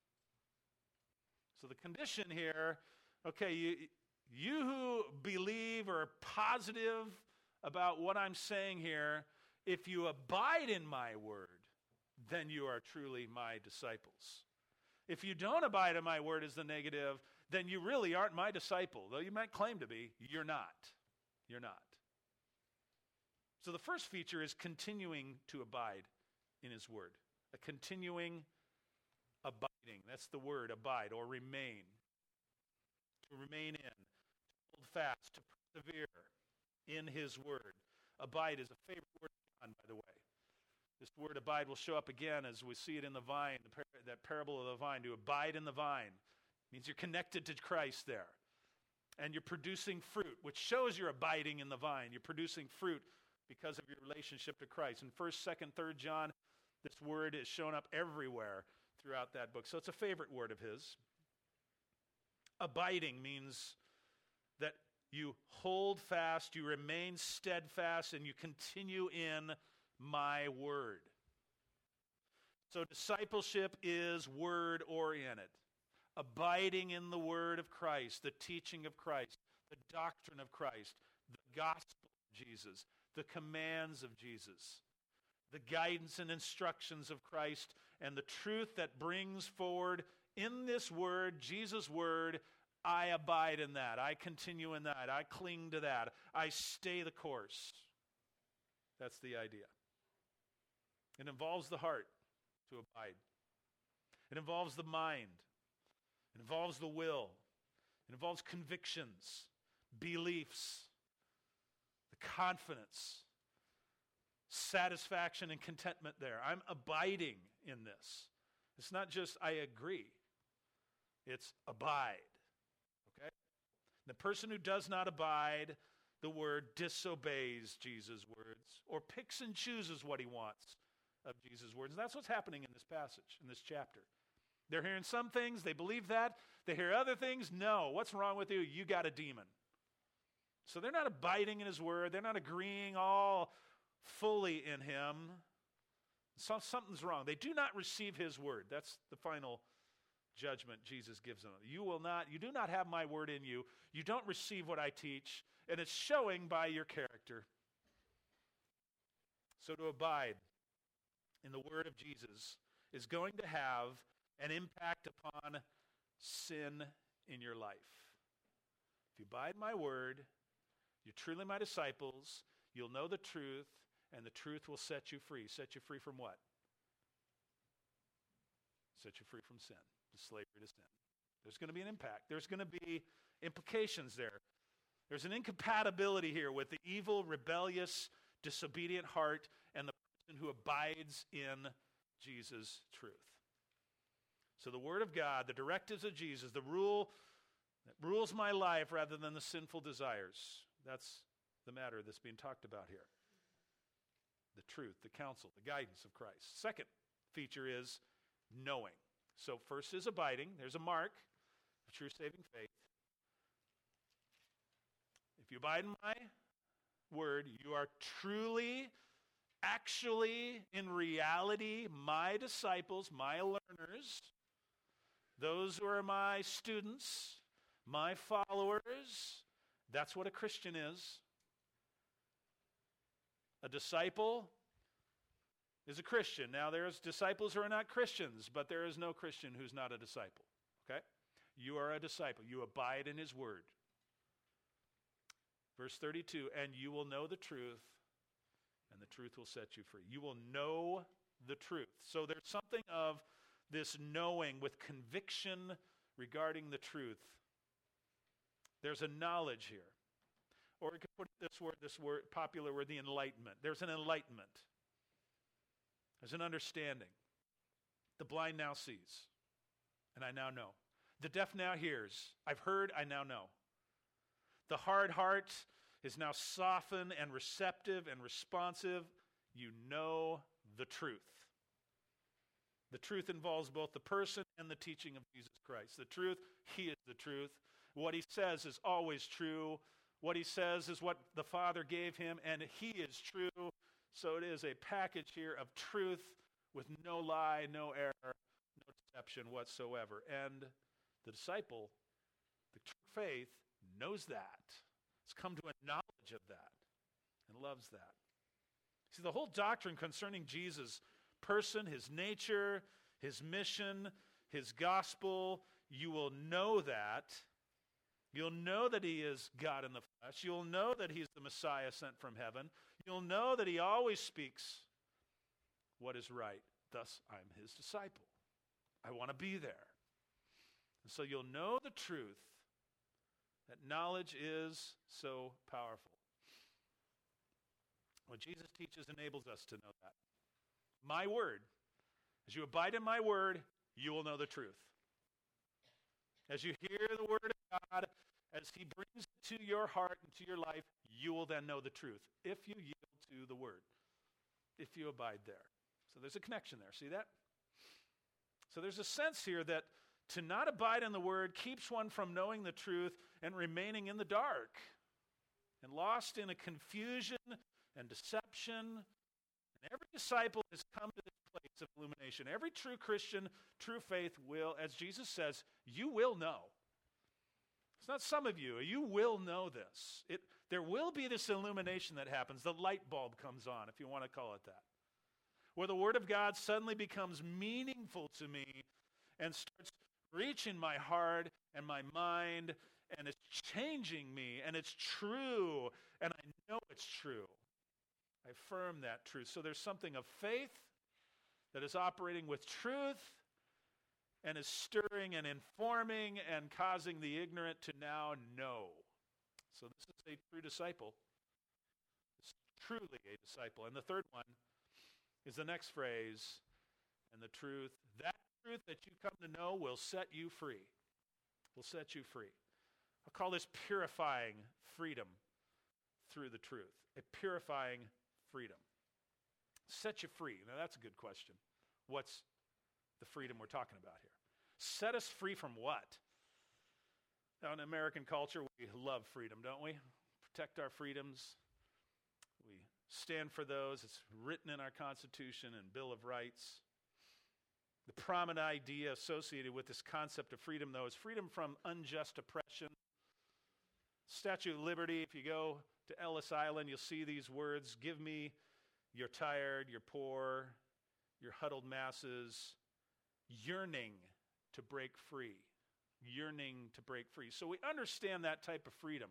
[SPEAKER 1] So the condition here, okay, you, you who believe or are positive about what I'm saying here, if you abide in my word, then you are truly my disciples. If you don't abide in my word as the negative, then you really aren't my disciple. Though you might claim to be, you're not. You're not. So the first feature is continuing to abide in his word. A continuing abiding. That's the word, abide, or remain. To remain in, to hold fast, to persevere in his word. Abide is a favorite word of John, by the way. This word abide will show up again as we see it in the vine, the par- that parable of the vine. To abide in the vine means you're connected to Christ there. And you're producing fruit, which shows you're abiding in the vine. You're producing fruit because of your relationship to Christ. In first, second, third John, this word is shown up everywhere throughout that book. So it's a favorite word of his. Abiding means that you hold fast, you remain steadfast, and you continue in my word. So discipleship is word-oriented. Abiding in the word of Christ, the teaching of Christ, the doctrine of Christ, the gospel of Jesus, the commands of Jesus, the guidance and instructions of Christ, and the truth that brings forward in this word, Jesus' word. I abide in that. I continue in that. I cling to that. I stay the course. That's the idea. It involves the heart to abide. It involves the mind. It involves the will. It involves convictions, beliefs, the confidence, satisfaction and contentment there. I'm abiding in this. It's not just I agree. It's abide. Okay? The person who does not abide the word disobeys Jesus' words or picks and chooses what he wants of Jesus' words. And that's what's happening in this passage, in this chapter. They're hearing some things, they believe that. They hear other things, no. What's wrong with you? You got a demon. So they're not abiding in his word. They're not agreeing all fully in him. So something's wrong. They do not receive his word. That's the final judgment Jesus gives them. You will not, you do not have my word in you. You don't receive what I teach, and it's showing by your character. So to abide in the word of Jesus is going to have an impact upon sin in your life. If you abide in my word, you're truly my disciples, you'll know the truth, and the truth will set you free. Set you free from what? Set you free from sin, the slavery to sin. There's going to be an impact. There's going to be implications there. There's an incompatibility here with the evil, rebellious, disobedient heart and the person who abides in Jesus' truth. So the Word of God, the directives of Jesus, the rule that rules my life rather than the sinful desires. That's the matter that's being talked about here. The truth, the counsel, the guidance of Christ. Second feature is knowing. So first is abiding. There's a mark of true saving faith. If you abide in my word, you are truly, actually, in reality, my disciples, my learners, those who are my students, my followers. That's what a Christian is. A disciple is a Christian. Now, there's disciples who are not Christians, but there is no Christian who's not a disciple. Okay? You are a disciple. You abide in his word. Verse thirty-two, and you will know the truth, and the truth will set you free. You will know the truth. So there's something of this knowing with conviction regarding the truth. There's a knowledge here. Or we could put this word, this word, popular word, the enlightenment. There's an enlightenment. There's an understanding. The blind now sees, and I now know. The deaf now hears. I've heard, I now know. The hard heart is now softened and receptive and responsive. You know the truth. The truth involves both the person and the teaching of Jesus Christ. The truth, he is the truth. What he says is always true. What he says is what the Father gave him, and he is true. So it is a package here of truth with no lie, no error, no deception whatsoever. And the disciple, the true faith, knows that. It's come to a knowledge of that and loves that. See, the whole doctrine concerning Jesus' person, his nature, his mission, his gospel, you will know that. You'll know that he is God in the flesh. You'll know that he's the Messiah sent from heaven. You'll know that he always speaks what is right. Thus, I'm his disciple. I want to be there. And so you'll know the truth. That knowledge is so powerful. What Jesus teaches enables us to know that. My word. As you abide in my word, you will know the truth. As you hear the word of God, as he brings it to your heart and to your life, you will then know the truth, if you yield to the word, if you abide there. So there's a connection there. See that? So there's a sense here that to not abide in the word keeps one from knowing the truth and remaining in the dark and lost in a confusion and deception. And every disciple has come to this place of illumination. Every true Christian, true faith will, as Jesus says, you will know. It's not some of you. You will know this. It, there will be this illumination that happens. The light bulb comes on, if you want to call it that. Where the Word of God suddenly becomes meaningful to me and starts reaching my heart and my mind, and it's changing me, and it's true, and I know it's true. I affirm that truth. So there's something of faith that is operating with truth and is stirring and informing and causing the ignorant to now know. So this is a true disciple. It's truly a disciple. And the third one is the next phrase, and the truth, that truth that you come to know will set you free. Will set you free. I'll call this purifying freedom through the truth. A purifying freedom. Set you free. Now that's a good question. What's the freedom we're talking about here? Set us free from what? Now in American culture, we love freedom, don't we? Protect our freedoms. We stand for those. It's written in our Constitution and Bill of Rights. The prominent idea associated with this concept of freedom, though, is freedom from unjust oppression. Statue of Liberty, if you go to Ellis Island, you'll see these words, give me your tired, your poor, your huddled masses, yearning to break free. yearning to break free. So we understand that type of freedom.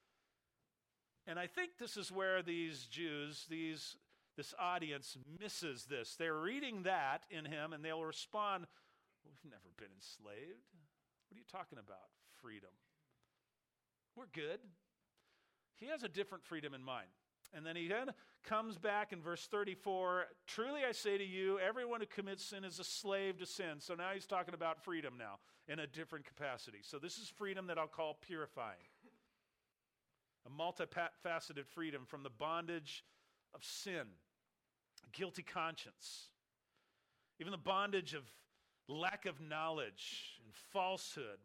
[SPEAKER 1] And I think this is where these Jews, these this audience misses this. They're reading that in him, and they'll respond, we've never been enslaved. What are you talking about? Freedom. We're good. He has a different freedom in mind. And then he then comes back in verse thirty-four, truly I say to you, everyone who commits sin is a slave to sin. So now he's talking about freedom now in a different capacity. So this is freedom that I'll call purifying. A multifaceted freedom from the bondage of sin, guilty conscience, even the bondage of lack of knowledge and falsehood,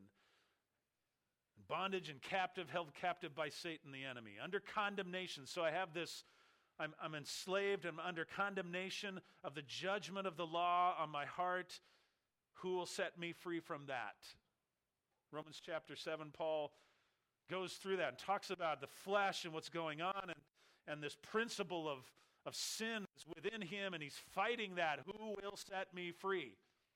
[SPEAKER 1] and bondage and captive, held captive by Satan the enemy, under condemnation. So I have this, I'm, I'm enslaved, I'm under condemnation of the judgment of the law on my heart. Who will set me free from that? Romans chapter seven, Paul goes through that and talks about the flesh and what's going on, and, and this principle of, of sin is within him, and he's fighting that. Who will set me free?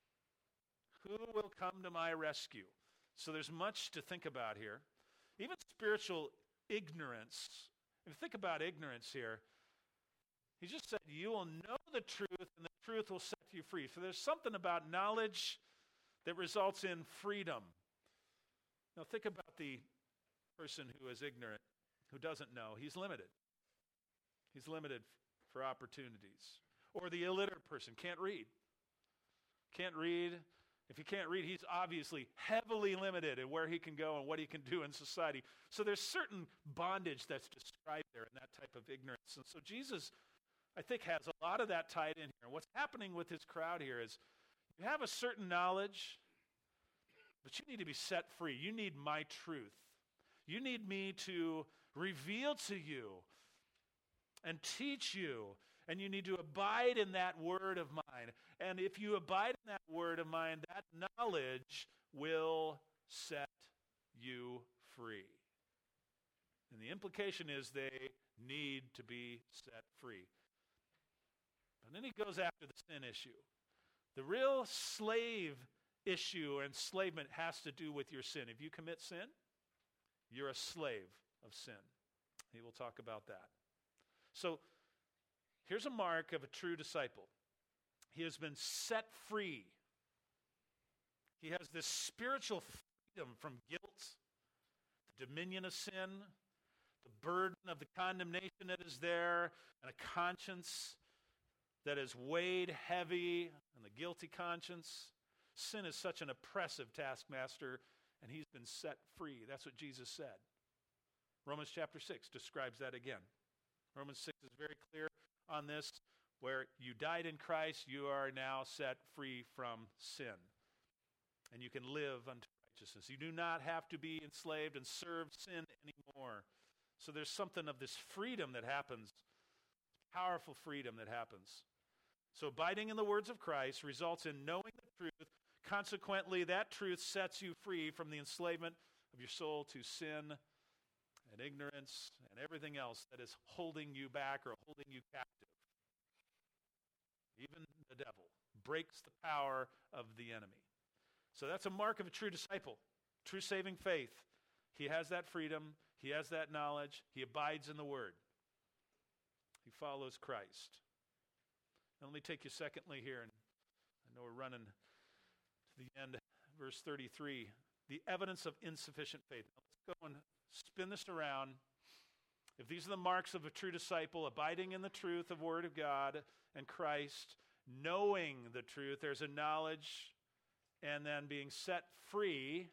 [SPEAKER 1] Who will come to my rescue? So there's much to think about here. Even spiritual ignorance. If you think about ignorance here, he just said, you will know the truth, and the truth will set you free. So there's something about knowledge that results in freedom. Now think about the person who is ignorant, who doesn't know. He's limited. He's limited for opportunities. Or the illiterate person can't read. Can't read. If he can't read, he's obviously heavily limited in where he can go and what he can do in society. So there's certain bondage that's described there in that type of ignorance. And so Jesus, I think, has a lot of that tied in here. And what's happening with his crowd here is you have a certain knowledge, but you need to be set free. You need my truth. You need me to reveal to you and teach you. And you need to abide in that word of mine. And if you abide in that word of mine, that knowledge will set you free. And the implication is they need to be set free. And then he goes after the sin issue. The real slave issue or enslavement has to do with your sin. If you commit sin, you're a slave of sin. He will talk about that. So, here's a mark of a true disciple. He has been set free. He has this spiritual freedom from guilt, the dominion of sin, the burden of the condemnation that is there, and a conscience that is weighed heavy, and the guilty conscience. Sin is such an oppressive taskmaster, and he's been set free. That's what Jesus said. Romans chapter six describes that again. Romans six is very clear on this, where you died in Christ, you are now set free from sin. And you can live unto righteousness. You do not have to be enslaved and serve sin anymore. So there's something of this freedom that happens, powerful freedom that happens. So abiding in the words of Christ results in knowing the truth. Consequently, that truth sets you free from the enslavement of your soul to sin and ignorance and everything else that is holding you back or holding you captive. Even the devil breaks the power of the enemy. So that's a mark of a true disciple, true saving faith. He has that freedom. He has that knowledge. He abides in the word. He follows Christ. Now let me take you secondly here, and I know we're running to the end, verse thirty-three, the evidence of insufficient faith. Now let's go and spin this around. If these are the marks of a true disciple, abiding in the truth of Word of God and Christ, knowing the truth, there's a knowledge, and then being set free,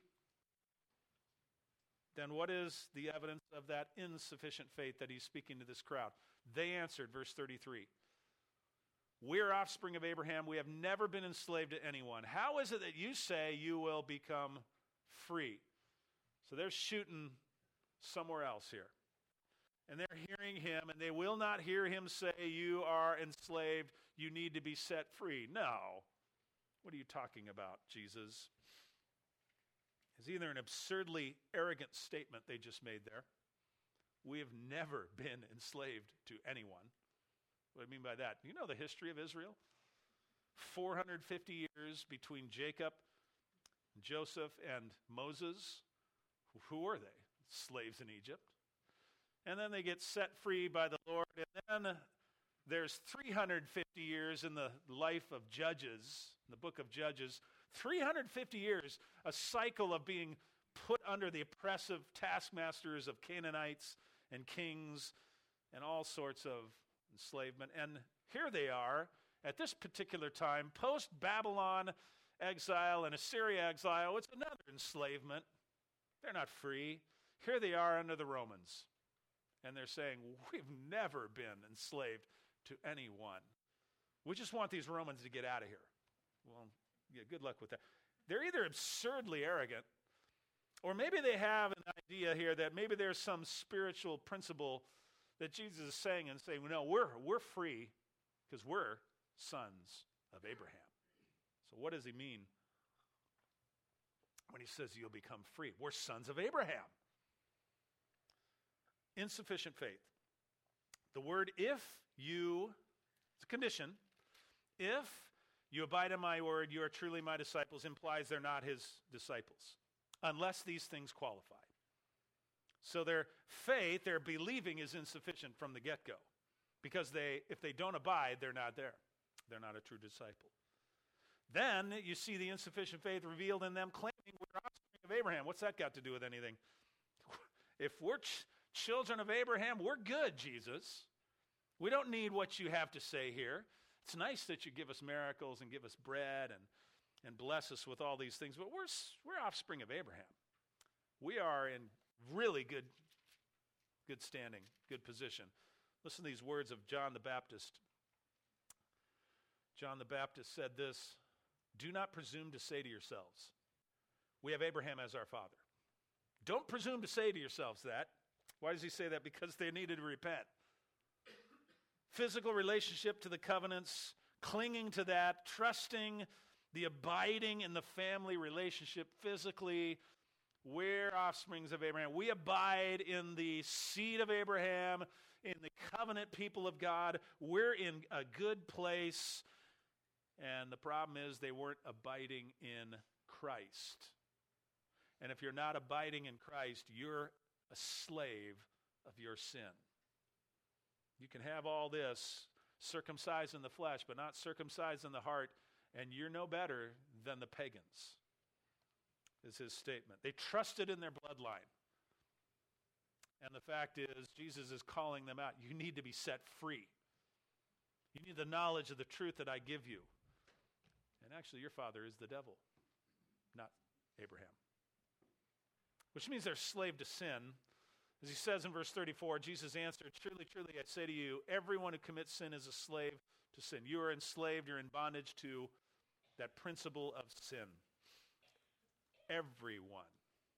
[SPEAKER 1] then what is the evidence of that insufficient faith that he's speaking to this crowd? They answered, verse thirty-three, we're offspring of Abraham. We have never been enslaved to anyone. How is it that you say you will become free? So they're shooting somewhere else here. And they're hearing him, and they will not hear him say, you are enslaved, you need to be set free. No. What are you talking about, Jesus? It's either an absurdly arrogant statement they just made there. We have never been enslaved to anyone. What do I mean by that? You know the history of Israel? four hundred fifty years between Jacob, Joseph and Moses, who were they? Slaves in Egypt. And then they get set free by the Lord. And then there's three hundred fifty years in the life of Judges, in the book of Judges. three hundred fifty years, a cycle of being put under the oppressive taskmasters of Canaanites and kings and all sorts of enslavement. And here they are at this particular time, post-Babylon exile and Assyria exile. It's another enslavement. They're not free. Here they are under the Romans. And they're saying, we've never been enslaved to anyone. We just want these Romans to get out of here. Well, yeah, good luck with that. They're either absurdly arrogant, or maybe they have an idea here that maybe there's some spiritual principle that Jesus is saying and saying, no, we're, we're free because we're sons of Abraham. So what does he mean when he says you'll become free? We're sons of Abraham. Insufficient faith. The word if you, it's a condition, if you abide in my word, you are truly my disciples, implies they're not his disciples, unless these things qualify. So their faith, their believing is insufficient from the get-go, because they, if they don't abide, they're not there. They're not a true disciple. Then you see the insufficient faith revealed in them claiming we're offspring of Abraham. What's that got to do with anything? If we're ch- children of Abraham, we're good, Jesus. We don't need what you have to say here. It's nice that you give us miracles and give us bread and, and bless us with all these things, but we're, we're offspring of Abraham. We are in really good, good standing, good position. Listen to these words of John the Baptist. John the Baptist said this, do not presume to say to yourselves, we have Abraham as our father. Don't presume to say to yourselves that. Why does he say that? Because they needed to repent. Physical relationship to the covenants, clinging to that, trusting the abiding in the family relationship physically. We're offsprings of Abraham. We abide in the seed of Abraham, in the covenant people of God. We're in a good place. And the problem is they weren't abiding in Christ. And if you're not abiding in Christ, you're a slave of your sin. You can have all this circumcised in the flesh, but not circumcised in the heart, and you're no better than the pagans, is his statement. They trusted in their bloodline. And the fact is, Jesus is calling them out. You need to be set free. You need the knowledge of the truth that I give you. And actually, your father is the devil, not Abraham. Which means they're slave to sin. As he says in verse thirty-four, Jesus answered, truly, truly, I say to you, everyone who commits sin is a slave to sin. You are enslaved, you're in bondage to that principle of sin. Everyone.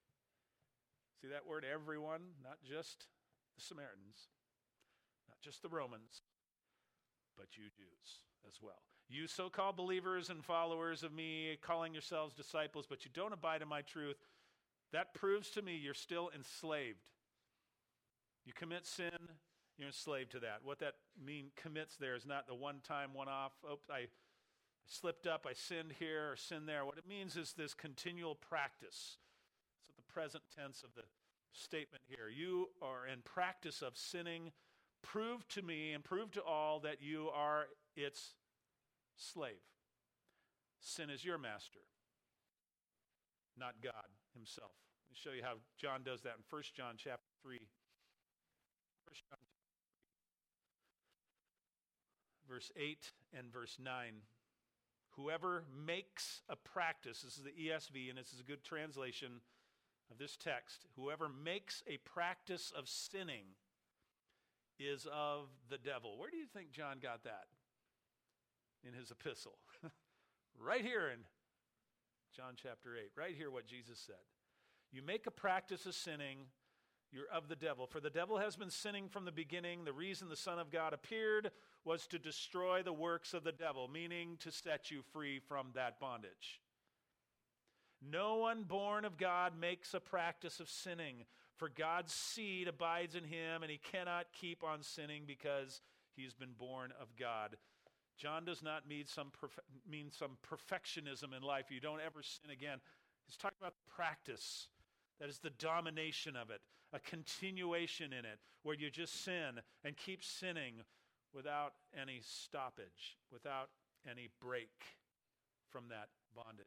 [SPEAKER 1] See that word, everyone? Not just the Samaritans, not just the Romans, but you Jews as well. You so-called believers and followers of me, calling yourselves disciples, but you don't abide in my truth, that proves to me you're still enslaved. You commit sin, you're enslaved to that. What that mean commits there is not the one-time, one-off, oh, I slipped up, I sinned here or sinned there. What it means is this continual practice. So the present tense of the statement here. You are in practice of sinning. Prove to me and prove to all that you are its slave. Sin is your master, not God himself. Let me show you how John does that in First John chapter three. First John verse eight and verse nine. Whoever makes a practice, this is the E S V, and this is a good translation of this text. Whoever makes a practice of sinning is of the devil. Where do you think John got that in his epistle? Right here in John chapter eight. Right here what Jesus said. You make a practice of sinning, you're of the devil. For the devil has been sinning from the beginning. The reason the Son of God appeared was to destroy the works of the devil, meaning to set you free from that bondage. No one born of God makes a practice of sinning, for God's seed abides in him, and he cannot keep on sinning because he's been born of God. John does not mean some, perfe- mean some perfectionism in life. You don't ever sin again. He's talking about practice. That is the domination of it, a continuation in it, where you just sin and keep sinning without any stoppage, without any break from that bondage.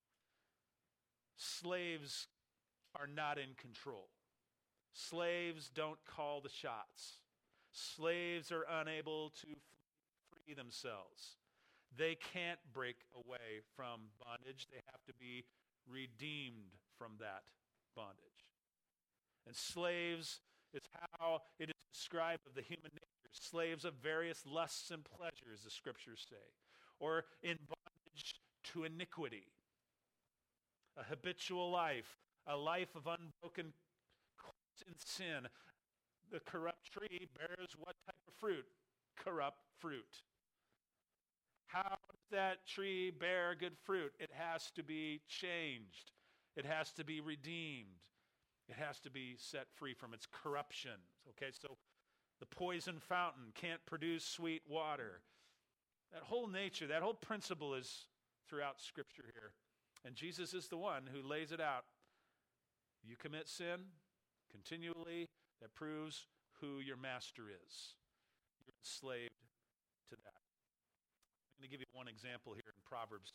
[SPEAKER 1] Slaves are not in control. Slaves don't call the shots. Slaves are unable to free themselves. They can't break away from bondage. They have to be redeemed from that bondage. And slaves is how it is described of the human nature. Slaves of various lusts and pleasures, the scriptures say. Or in bondage to iniquity. A habitual life. A life of unbroken course in sin. The corrupt tree bears what type of fruit? Corrupt fruit. How does that tree bear good fruit? It has to be changed. It has to be redeemed. It has to be set free from its corruption. Okay, so the poison fountain can't produce sweet water. That whole nature, that whole principle is throughout Scripture here. And Jesus is the one who lays it out. You commit sin continually, that proves who your master is. You're enslaved to that. I'm going to give you one example here in Proverbs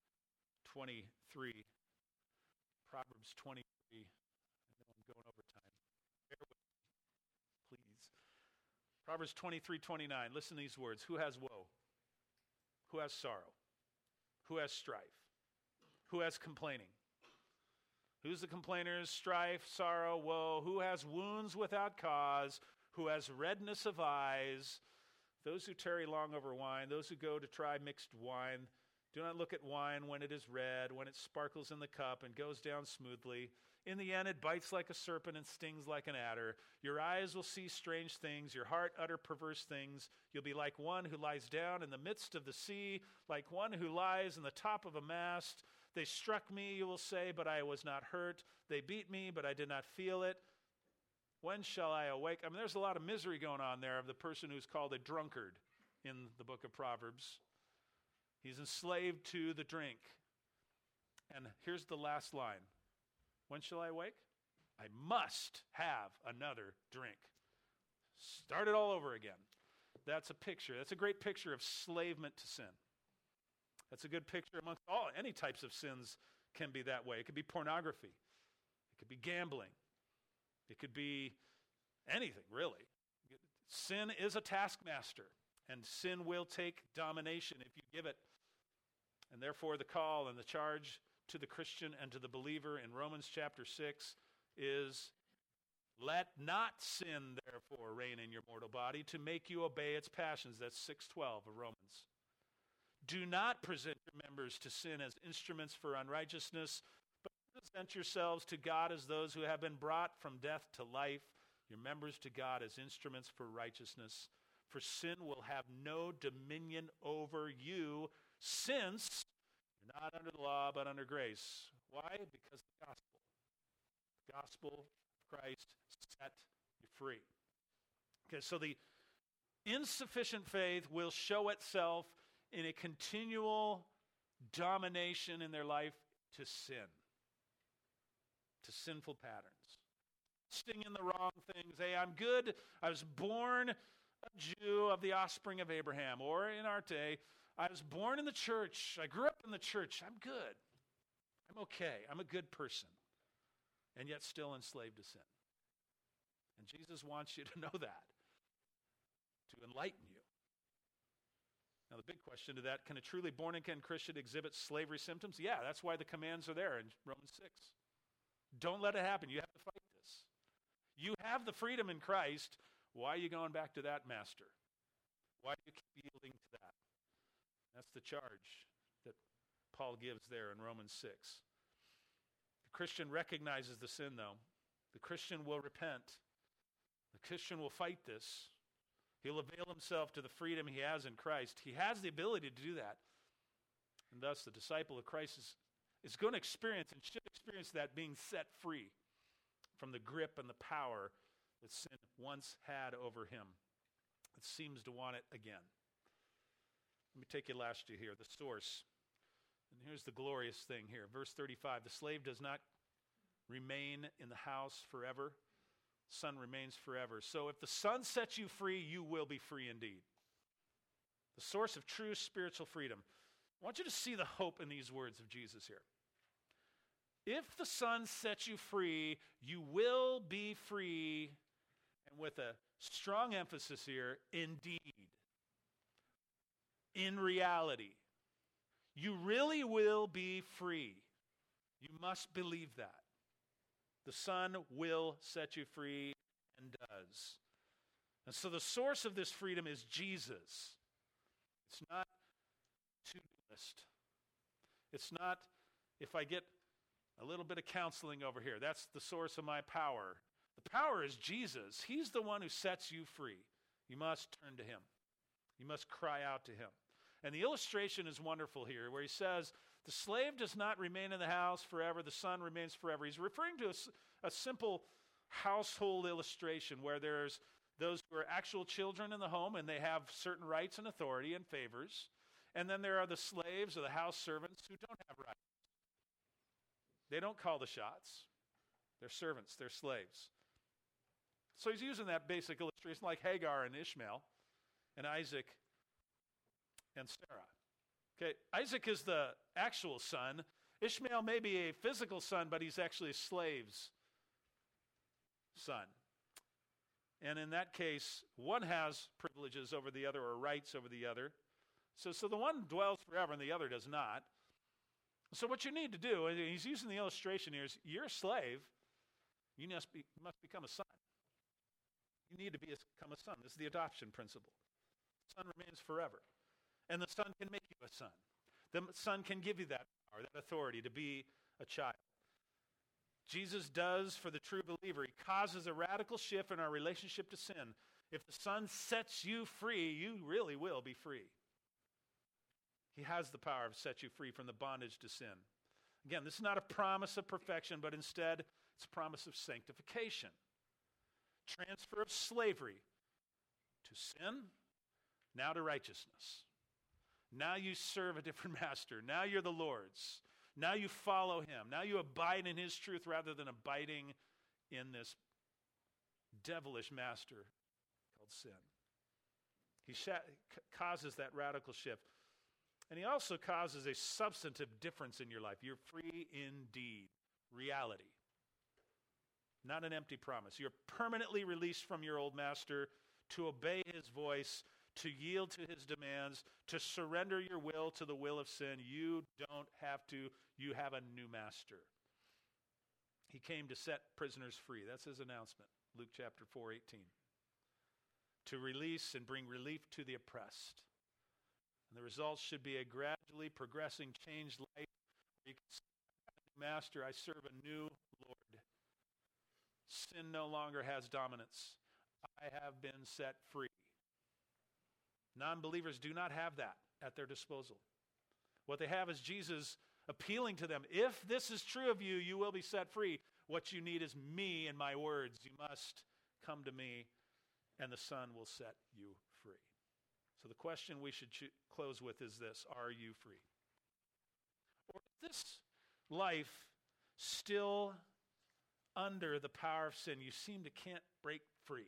[SPEAKER 1] twenty-three. Proverbs twenty-three. I know I'm going over time. Bear with me, please. Proverbs twenty-three twenty-nine. Listen to these words. Who has woe? Who has sorrow? Who has strife? Who has complaining? Who's the complainers? Strife, sorrow, woe. Who has wounds without cause? Who has redness of eyes? Those who tarry long over wine, those who go to try mixed wine, do not look at wine when it is red, when it sparkles in the cup and goes down smoothly. In the end, it bites like a serpent and stings like an adder. Your eyes will see strange things, your heart utter perverse things. You'll be like one who lies down in the midst of the sea, like one who lies in the top of a mast. They struck me, you will say, but I was not hurt. They beat me, but I did not feel it. When shall I awake? I mean, there's a lot of misery going on there of the person who's called a drunkard in the book of Proverbs. He's enslaved to the drink. And here's the last line. When shall I awake? I must have another drink. Start it all over again. That's a picture. That's a great picture of enslavement to sin. That's a good picture amongst all, any types of sins can be that way. It could be pornography. It could be gambling. It could be anything, really. Sin is a taskmaster, and sin will take domination if you give it. And therefore, the call and the charge to the Christian and to the believer in Romans chapter six is, let not sin, therefore, reign in your mortal body to make you obey its passions. That's six twelve of Romans. Do not present your members to sin as instruments for unrighteousness, but present yourselves to God as those who have been brought from death to life, your members to God as instruments for righteousness. For sin will have no dominion over you, since you're not under the law, but under grace. Why? Because the gospel. The gospel of Christ set you free. Okay, so the insufficient faith will show itself in a continual domination in their life to sin, to sinful patterns. Sting in the wrong things. Hey, I'm good. I was born a Jew of the offspring of Abraham. Or in our day, I was born in the church. I grew up in the church. I'm good. I'm okay. I'm a good person. And yet still enslaved to sin. And Jesus wants you to know that, to enlighten you. Now, the big question to that, can a truly born-again Christian exhibit slavery symptoms? Yeah, that's why the commands are there in Romans six. Don't let it happen. You have to fight this. You have the freedom in Christ. Why are you going back to that master? Why do you keep yielding to that? That's the charge that Paul gives there in Romans six. The Christian recognizes the sin, though. The Christian will repent. The Christian will fight this. He'll avail himself to the freedom he has in Christ. He has the ability to do that. And thus, the disciple of Christ is, is going to experience and should experience that being set free from the grip and the power that sin once had over him. It seems to want it again. Let me take you last year here, the source. And here's the glorious thing here. Verse thirty-five, the slave does not remain in the house forever. The Son remains forever. So if the Son sets you free, you will be free indeed. The source of true spiritual freedom. I want you to see the hope in these words of Jesus here. If the Son sets you free, you will be free, and with a strong emphasis here, indeed. In reality. You really will be free. You must believe that. The Son will set you free and does. And so the source of this freedom is Jesus. It's not to-do list. It's not, if I get a little bit of counseling over here, that's the source of my power. The power is Jesus. He's the one who sets you free. You must turn to him. You must cry out to him. And the illustration is wonderful here, where he says, the slave does not remain in the house forever, the Son remains forever. He's referring to a, a simple household illustration where there's those who are actual children in the home and they have certain rights and authority and favors. And then there are the slaves or the house servants who don't have rights. They don't call the shots. They're servants, they're slaves. So he's using that basic illustration like Hagar and Ishmael and Isaac and Sarah. Okay, Isaac is the actual son. Ishmael may be a physical son, but he's actually a slave's son. And in that case, one has privileges over the other or rights over the other. So, so the one dwells forever and the other does not. So what you need to do, and he's using the illustration here, is you're a slave, you must, be, you must become a son. You need to be a, become a son. This is the adoption principle. The Son remains forever. And the Son can make you a son. The Son can give you that power, that authority to be a child. Jesus does for the true believer. He causes a radical shift in our relationship to sin. If the Son sets you free, you really will be free. He has the power to set you free from the bondage to sin. Again, this is not a promise of perfection, but instead it's a promise of sanctification. Transfer of slavery to sin, now to righteousness. Now you serve a different master. Now you're the Lord's. Now you follow him. Now you abide in his truth rather than abiding in this devilish master called sin. He sh- causes that radical shift. And he also causes a substantive difference in your life. You're free indeed. Reality. Not an empty promise. You're permanently released from your old master to obey his voice, to yield to his demands, to surrender your will to the will of sin. You don't have to. You have a new master. He came to set prisoners free. That's his announcement. Luke chapter four, eighteen. To release and bring relief to the oppressed. And the results should be a gradually progressing, changed life. Where you can say, Master, I serve a new Lord. Sin no longer has dominance. I have been set free. Non-believers do not have that at their disposal. What they have is Jesus appealing to them. If this is true of you, you will be set free. What you need is me and my words. You must come to me, and the Son will set you free. So the question we should cho- close with is this: are you free? Or is this life still under the power of sin? You seem to can't break free.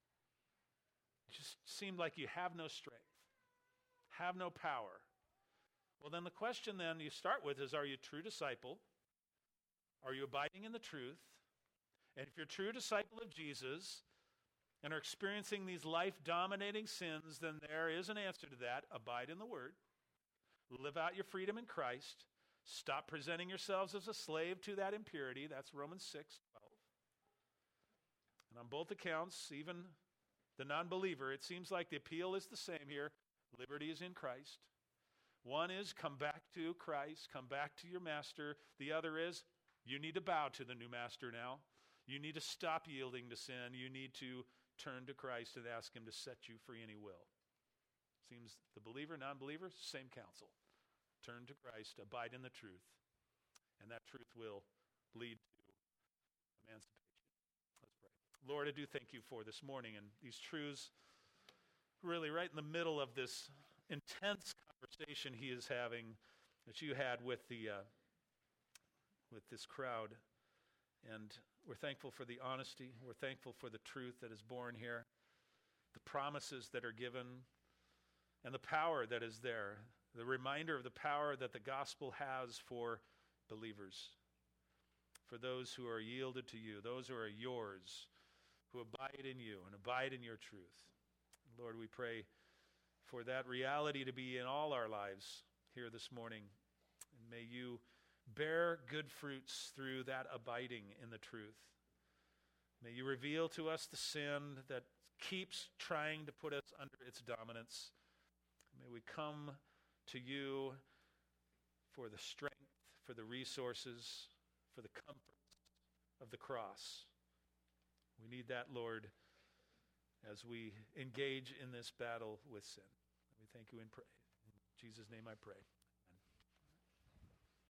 [SPEAKER 1] It just seemed like you have no strength, have no power. Well, then the question then you start with is, are you a true disciple? Are you abiding in the truth? And if you're a true disciple of Jesus and are experiencing these life-dominating sins, then there is an answer to that. Abide in the Word. Live out your freedom in Christ. Stop presenting yourselves as a slave to that impurity. That's Romans six twelve. And on both accounts, even the non-believer, it seems like the appeal is the same here. Liberty is in Christ. One is come back to Christ, come back to your master. The other is you need to bow to the new master now. You need to stop yielding to sin. You need to turn to Christ and ask him to set you free, and he will. Seems the believer, non-believer, same counsel. Turn to Christ, abide in the truth, and that truth will lead to emancipation. Let's pray. Lord, I do thank you for this morning and these truths really right in the middle of this intense conversation he is having that you had with the uh, with this crowd. And we're thankful for the honesty. We're thankful for the truth that is born here, the promises that are given, and the power that is there, the reminder of the power that the gospel has for believers, for those who are yielded to you, those who are yours, who abide in you and abide in your truth. Lord, we pray for that reality to be in all our lives here this morning. And may you bear good fruits through that abiding in the truth. May you reveal to us the sin that keeps trying to put us under its dominance. May we come to you for the strength, for the resources, for the comfort of the cross. We need that, Lord, as we engage in this battle with sin. We thank you and pray. In Jesus' name I pray.